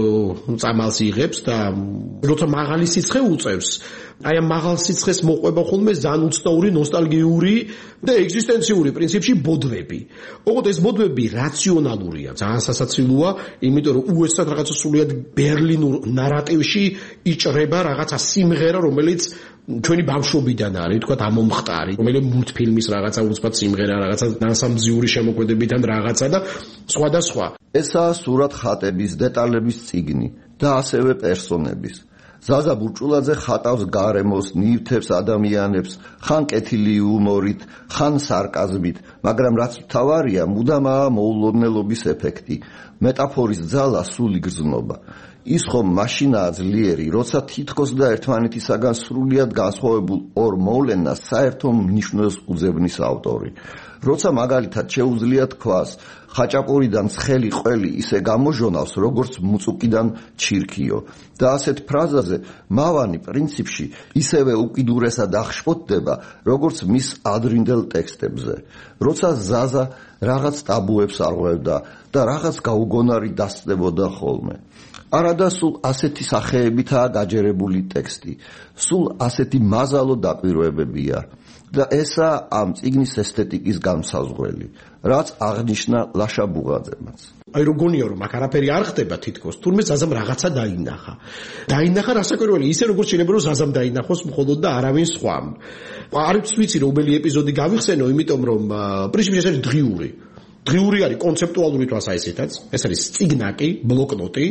წამალს იღებს და როცა მაღალი სიცხე უწევს, აი ამ მაღალ სიცხეს მოყვება ხოლმე ძალიან უცნაური ნოსტალგიური და ეგზისტენციური პრინციპში ბოდვები. ოღონდ ეს ბოდვები რაციონალურია, ძალიან სასაცილოა, იმიტომ რომ უეცრად რაღაცა სულიად ბერლინურ ნარატივში იჭრება რაღაცა სიმღერა, რომელიც ჩვენი ბავშვობიდან არის, თქვა ამომხტარი, რომელიც მულტფილმის რაღაცა უცბად სიმღერა, რაღაცა ნასამძიური შემოქმედებიდან რაღაცა და სხვადასხვა.
ესაა სურათ ხატების, დეტალების წიგნი და ასევე პერსონების. ზაზა ბურჭულაძე ხატავს გარემოს, ნივთებს, ადამიანებს, ხან კეთილი იუმორით, ხან სარკაზმით, მაგრამ რაც მთავარია, მუდამაა მოულოდნელობის ეფექტი, მეტაფორის ძალა, სული გრძნობა. ის ხომ მაშინაა ძლიერი, როცა თითქოს და ერთმანეთისაგან სრულიად განსხვავებულ ორ მოვლენას საერთო მნიშვნელს უძებნის ავტორი. როცა მაგალითად შეუძლია თქვას, ხაჭაპურიდან ცხელი ყველი ისე გამოჟონავს, როგორც მუწუკიდან ჩირქიო და ასეთ ფრაზაზე მავანი პრინციპში ისევე უკიდურესად აღშფოთდება, როგორც მის ადრინდელ ტექსტებზე. როცა ზაზა რაღაც ტაბუებს არღვევდა და რაღაც გაუგონარი დასწდებოდა ხოლმე. არადა სულ ასეთი სახეებითაა გაჯერებული ტექსტი, სულ ასეთი მაზალო დაკვირვებებია და ესაა ამ წიგნის ესთეტიკის განმსაზღვრელი, რაც აღნიშნა ლაშა ბუღაძემაც.
აი როგორია რომ აქ არაფერი არ ხდება თითქოს, თურმე ზაზამ რაღაცა დაინახა. დაინახა რასაკვირველია, ისე როგორც შეიძლება რომ ზაზამ დაინახოს მხოლოდ და არავინ სხვამ. არც ვიცი რომელი ეპიზოდი გავიხსენო, იმიტომ რომ პრინციპში ეს არის დღიური არის კონცეპტუალური თვალსაზრისითაც, ეს არის წიგნაკი, ბლოკნოტი,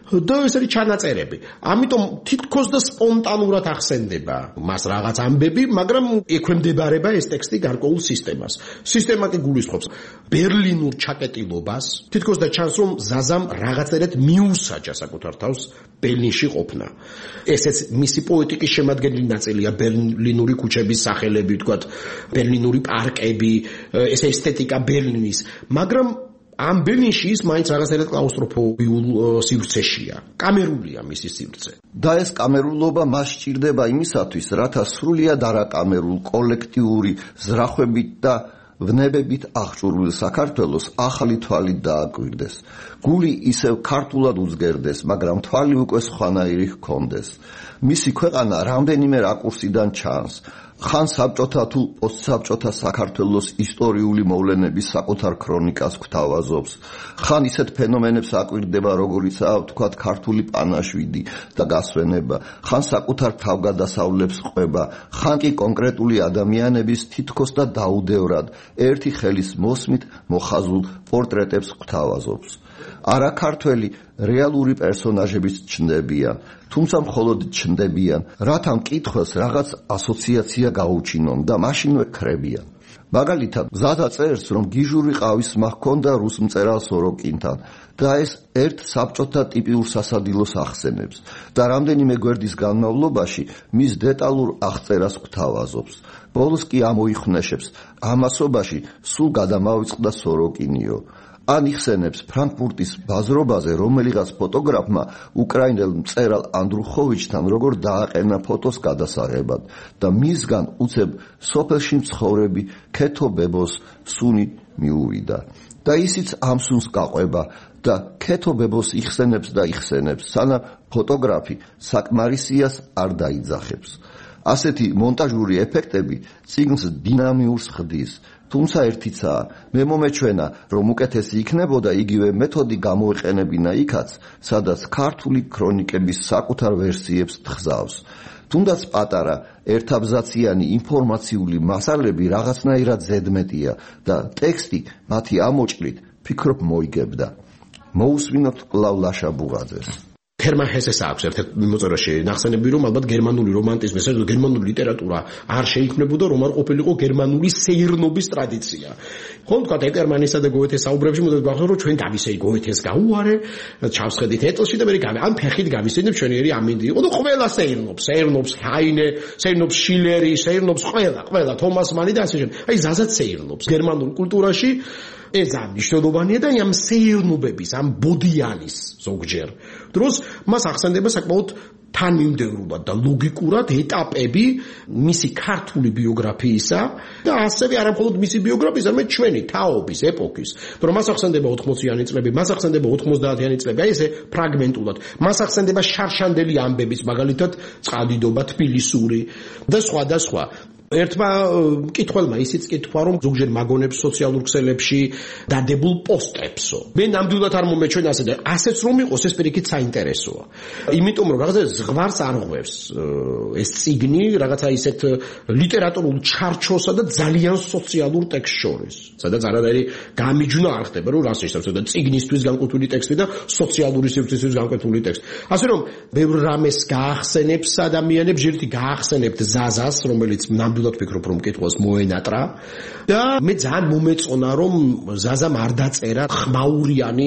და ეს არის ჩანაწერები. ამიტომ თითქოს და სპონტანურად ახსენდება მას რაღაც ამბები, მაგრამ ექვემდებარება ეს ტექსტი გარკვეულ სისტემას. სისტემა კი გულისხმობს ბერლინურ ჩაკეტილობას, თითქოს და ჩანს რომ ზაზამ რაღაცერად მიუსაჯა საკუთარ თავს ბერლინში ყოფნა. ესეც მისი პოეტიკის შემადგენელი ნაწილია, ბერლინური ქუჩების სახელები, თქვათ, ბერლინური პარკები, ეს ესთეტიკა ბერლინის, მაგრამ ამ ბერლინში ის მაინც რაღაცერად კლაუსტროფობიულ სივრცეშია. კამერულია მისი სივრცე.
და ეს კამერულობა მას სჭირდება იმისათვის, რათა სრულიად არაკამერულ, კოლექტიური ზრახვებით და ვნებებით აღჭურვილ საქართველოს ახალი თვალით დააკვირდეს. გული ისევ ქართულად უძგერდეს, მაგრამ თვალი უკვე სხვანაირი ჰქონდეს. მისი ქვეყანა რამდენიმე რაკურსიდან ჩანს. ხან საბჭოთა თუ პოსტსაბჭოთა საქართველოს ისტორიული მოვლენების საკუთარ ქრონიკას გვთავაზობს. ხან ისეთ ფენომენებს აკვირდება, როგორიცაა ვთქვათ ქართული პანაშვიდი და გასვენება, ხან საკუთარ თავგადასავლებს ყვება, ხან კი კონკრეტული ადამიანების თითქოს და დაუდევრად ერთი ხელის მოსმით მოხაზულ პორტრეტებს გვთავაზობს. არაქართველი რეალური პერსონაჟებიც ჩნდებიან, თუმცა მხოლოდ ჩნდებიან, რათა მკითხველს რაღაც ასოციაცია გაუჩინონ და მაშინვე ქრებიან. მაგალითად, ზადა წერს, რომ გიჟური ყავისმა ჰქონდა რუს მწერალ სოროკინთან და ეს ერთ საბჭოთა ტიპიურ სასადილოს ახსენებს და რამდენიმე გვერდის განმავლობაში მის დეტალურ აღწერას გვთავაზობს. ბოლოს კი ამოიხმნეშებს, ამასობაში სულ გადამავიწყდა სოროკინიო. ან იხსენებს ფრანკფურტის ბაზრობაზე რომელიღაც ფოტოგრაფმა უკრაინელ მწერალ ანდრუხოვიჩთან როგორ დააყენა ფოტოს გადასაღებად და მისგან უცებ სოფელში მცხოვრები ქეთო ბებოს სუნი მიუვიდა და ისიც ამ სუნს გაყვება და ქეთო ბებოს იხსენებს და იხსენებს, სანამ ფოტოგრაფი საკმარისიას არ დაიძახებს. ასეთი მონტაჟური ეფექტები წიგნს დინამიურს ხდის. თუმცა ერთიცაა, მე მომეჩვენა, რომ უკეთესი იქნებოდა იგივე მეთოდი გამოეყენებინა იქაც, სადაც ქართული ქრონიკების საკუთარ ვერსიებს თხზავს. თუნდაც პატარა, ერთაბზაციანი ინფორმაციული მასალები რაღაცნაირად ზედმეტია და ტექსტი მათი ამოჭრით ფიქრობ მოიგებდა. მოусვინოთ კვლავ ლაშა ბუღაძეს.
ჰერმან ჰესეს აქვს ერთ-ერთ მოწერაში ნახსენები, რომ ალბათ გერმანული რომანტიზმი, საერთოდ გერმანული ლიტერატურა არ შეიქმნებოდა, რომ არ ყოფილიყო გერმანული სეირნობის ტრადიცია. ხო, თქვა ეკერმანისა და გოეთეს საუბრებში მოდით გახსოვთ, რომ ჩვენ დავისეი გოეთეს გაუარე, ჩავსხედით ეტლში და მე ამ ფეხით გავისეინებ ჩვენიერი ამინდი. იყო და ყველა სეირნობს ჰაინე, სეირნობს შილერი, სეირნობს ყველა, თომას მანი და ასე შემდეგ. აი ზაზად სეირნობს გერმანულ კულტურაში. ეს მნიშვნელოვანია და ამ სეირნობების, ამ ბოდიანის ზოგჯერ დროს მას ახსენდება საკმაოდ თანმიმდევრულად და ლოგიკურად ეტაპები მისი ქართული ბიოგრაფიისა და ასევე არამხოლოდ მისი ბიოგრაფიის, არამედ ჩვენი თაობის, ეპოქის. რომ მას ახსენდება 80-იანი წლები, მას ახსენდება 90-იანი წლები, აი ესე ფრაგმენტულად. მას ახსენდება შარშანდელი ამბების, მაგალითად წყალდიდობა თბილისური და სხვა. ერთმა მკითხველმა ისიც კითხვა, რომ ზოგჯერ მაგონებს სოციალურ ქსელებში დადებულ პოსტებსო. მე ნამდვილად არ მომეჩვენა ასე და ასეც რომ იყოს, ეს პირიქით საინტერესოა. იმიტომ რომ რაღაცა ზღვარს არ ღვევს ეს წიგნი, რაღაცა ისეთ ლიტერატურულ ჩარჩოსა და ძალიან სოციალურ ტექსტს შორის. სადაც არადაირი გამიჯვნა არ ხდება, რომ რას ნიშნავს და წიგნისთვის განკუთვნილი ტექსტი და სოციალური სივრცისთვის განკუთვნილი ტექსტი. ასე რომ ბევრ რამეს გაახსენებს ადამიანებს, ერთი გაახსენებთ ზაზას, რომელიც ნამდვილად ვფიქრობ, რომ მკითხველს მოენატრა და მე ძალიან მომეწონა, რომ ზაზამ არ დაწერა ხმაურიანი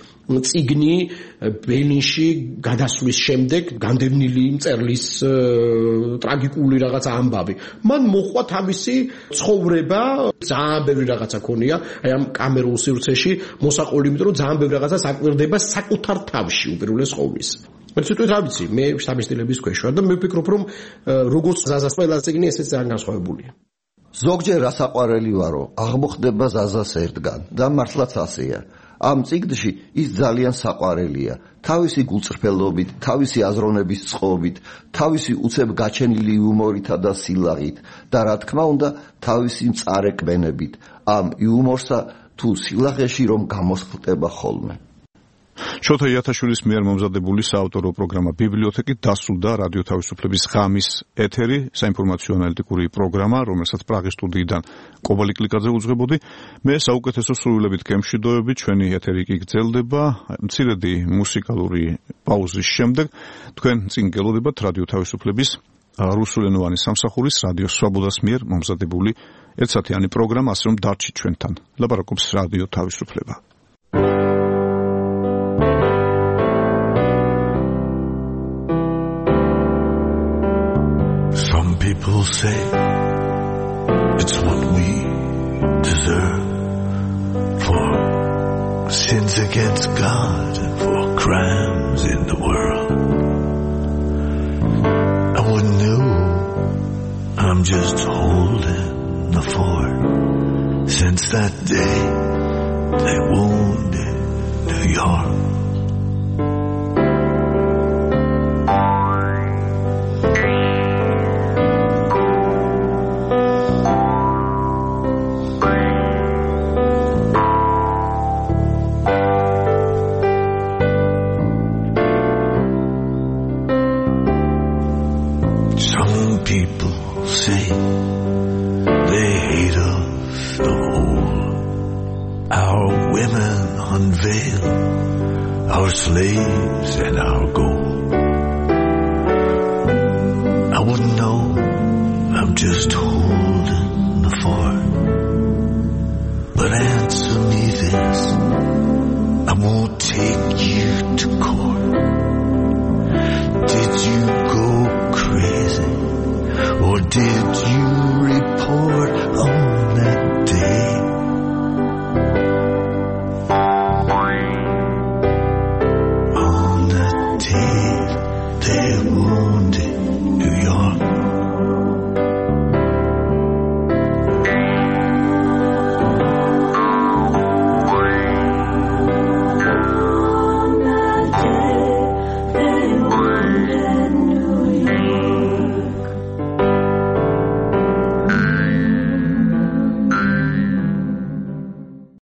წიგნი ბერლინში გადასვლის შემდეგ განდევნილი მწერლის ტრაგიკული რაღაცა ამბავი. მან მოხვა თავისი ცხოვრება, ძალიან ბევრი რაღაცა ქონია, აი ამ კამერულ სივრცეში მოსაყოლი, იმიტომ რომ ძალიან ბევრი რაღაცას აკვირდება საკუთარ თავში უპირველეს ყოვლისა. მე ცოტა რა ვიცი, მე შტაბისტილების ქვეშ ვარ და მე ვფიქრობ, რომ როგორც ზაზას ყველა წიგნი ესეც ძალიან განსხვავებულია.
ზოგჯერ ასაყვარელი ვარო, აღმოხდება ზაზას ერთგან და მართლაც ასეა. ამ წიგნში ის ძალიან საყვარელია, თავისი გულწრფელობით, თავისი აზროვნების წყობით, თავისი უცებ გაჩენილი იუმორითა და სილაღით და რა თქმა უნდა, თავისი მწარე კბენებით, ამ იუმორსა თუ სილაღეში რომ გამოსხლტება ხოლმე.
შოთა იათაშვილის მიერ მომზადებული საავტორო პროგრამა ბიბლიოთეკით დასრულდა რადიო თავისუფლების ღამის ეთერი, საინფორმაციო ანალიტიკური პროგრამა, რომელსაც პრაღის სტუდიიდან კობალი კლიკაძე უძღვებოდი. მე საუკეთესო სრულებით გემშვიდობები, ჩვენი ეთერი კი გრძელდება. მცირედი მუსიკალური პაუზის შემდეგ თქვენ წინ გელოდებათ რადიო თავისუფლების რუსულენოვანი სამსახურის რადიო სვაბოდას მიერ მომზადებული ერთსათიანი პროგრამა, ასე რომ დარჩით ჩვენთან. ლაპარაკობს რადიო თავისუფლება.
People say it's what we deserve for sins against God and for crimes in the world. I wouldn't know, I'm just holding the fort. Since that day they wounded New York. Our slaves and our gold. I wouldn't know, I'm just holding the fort. But answer me this, I won't take you to court. Did you go crazy or did you report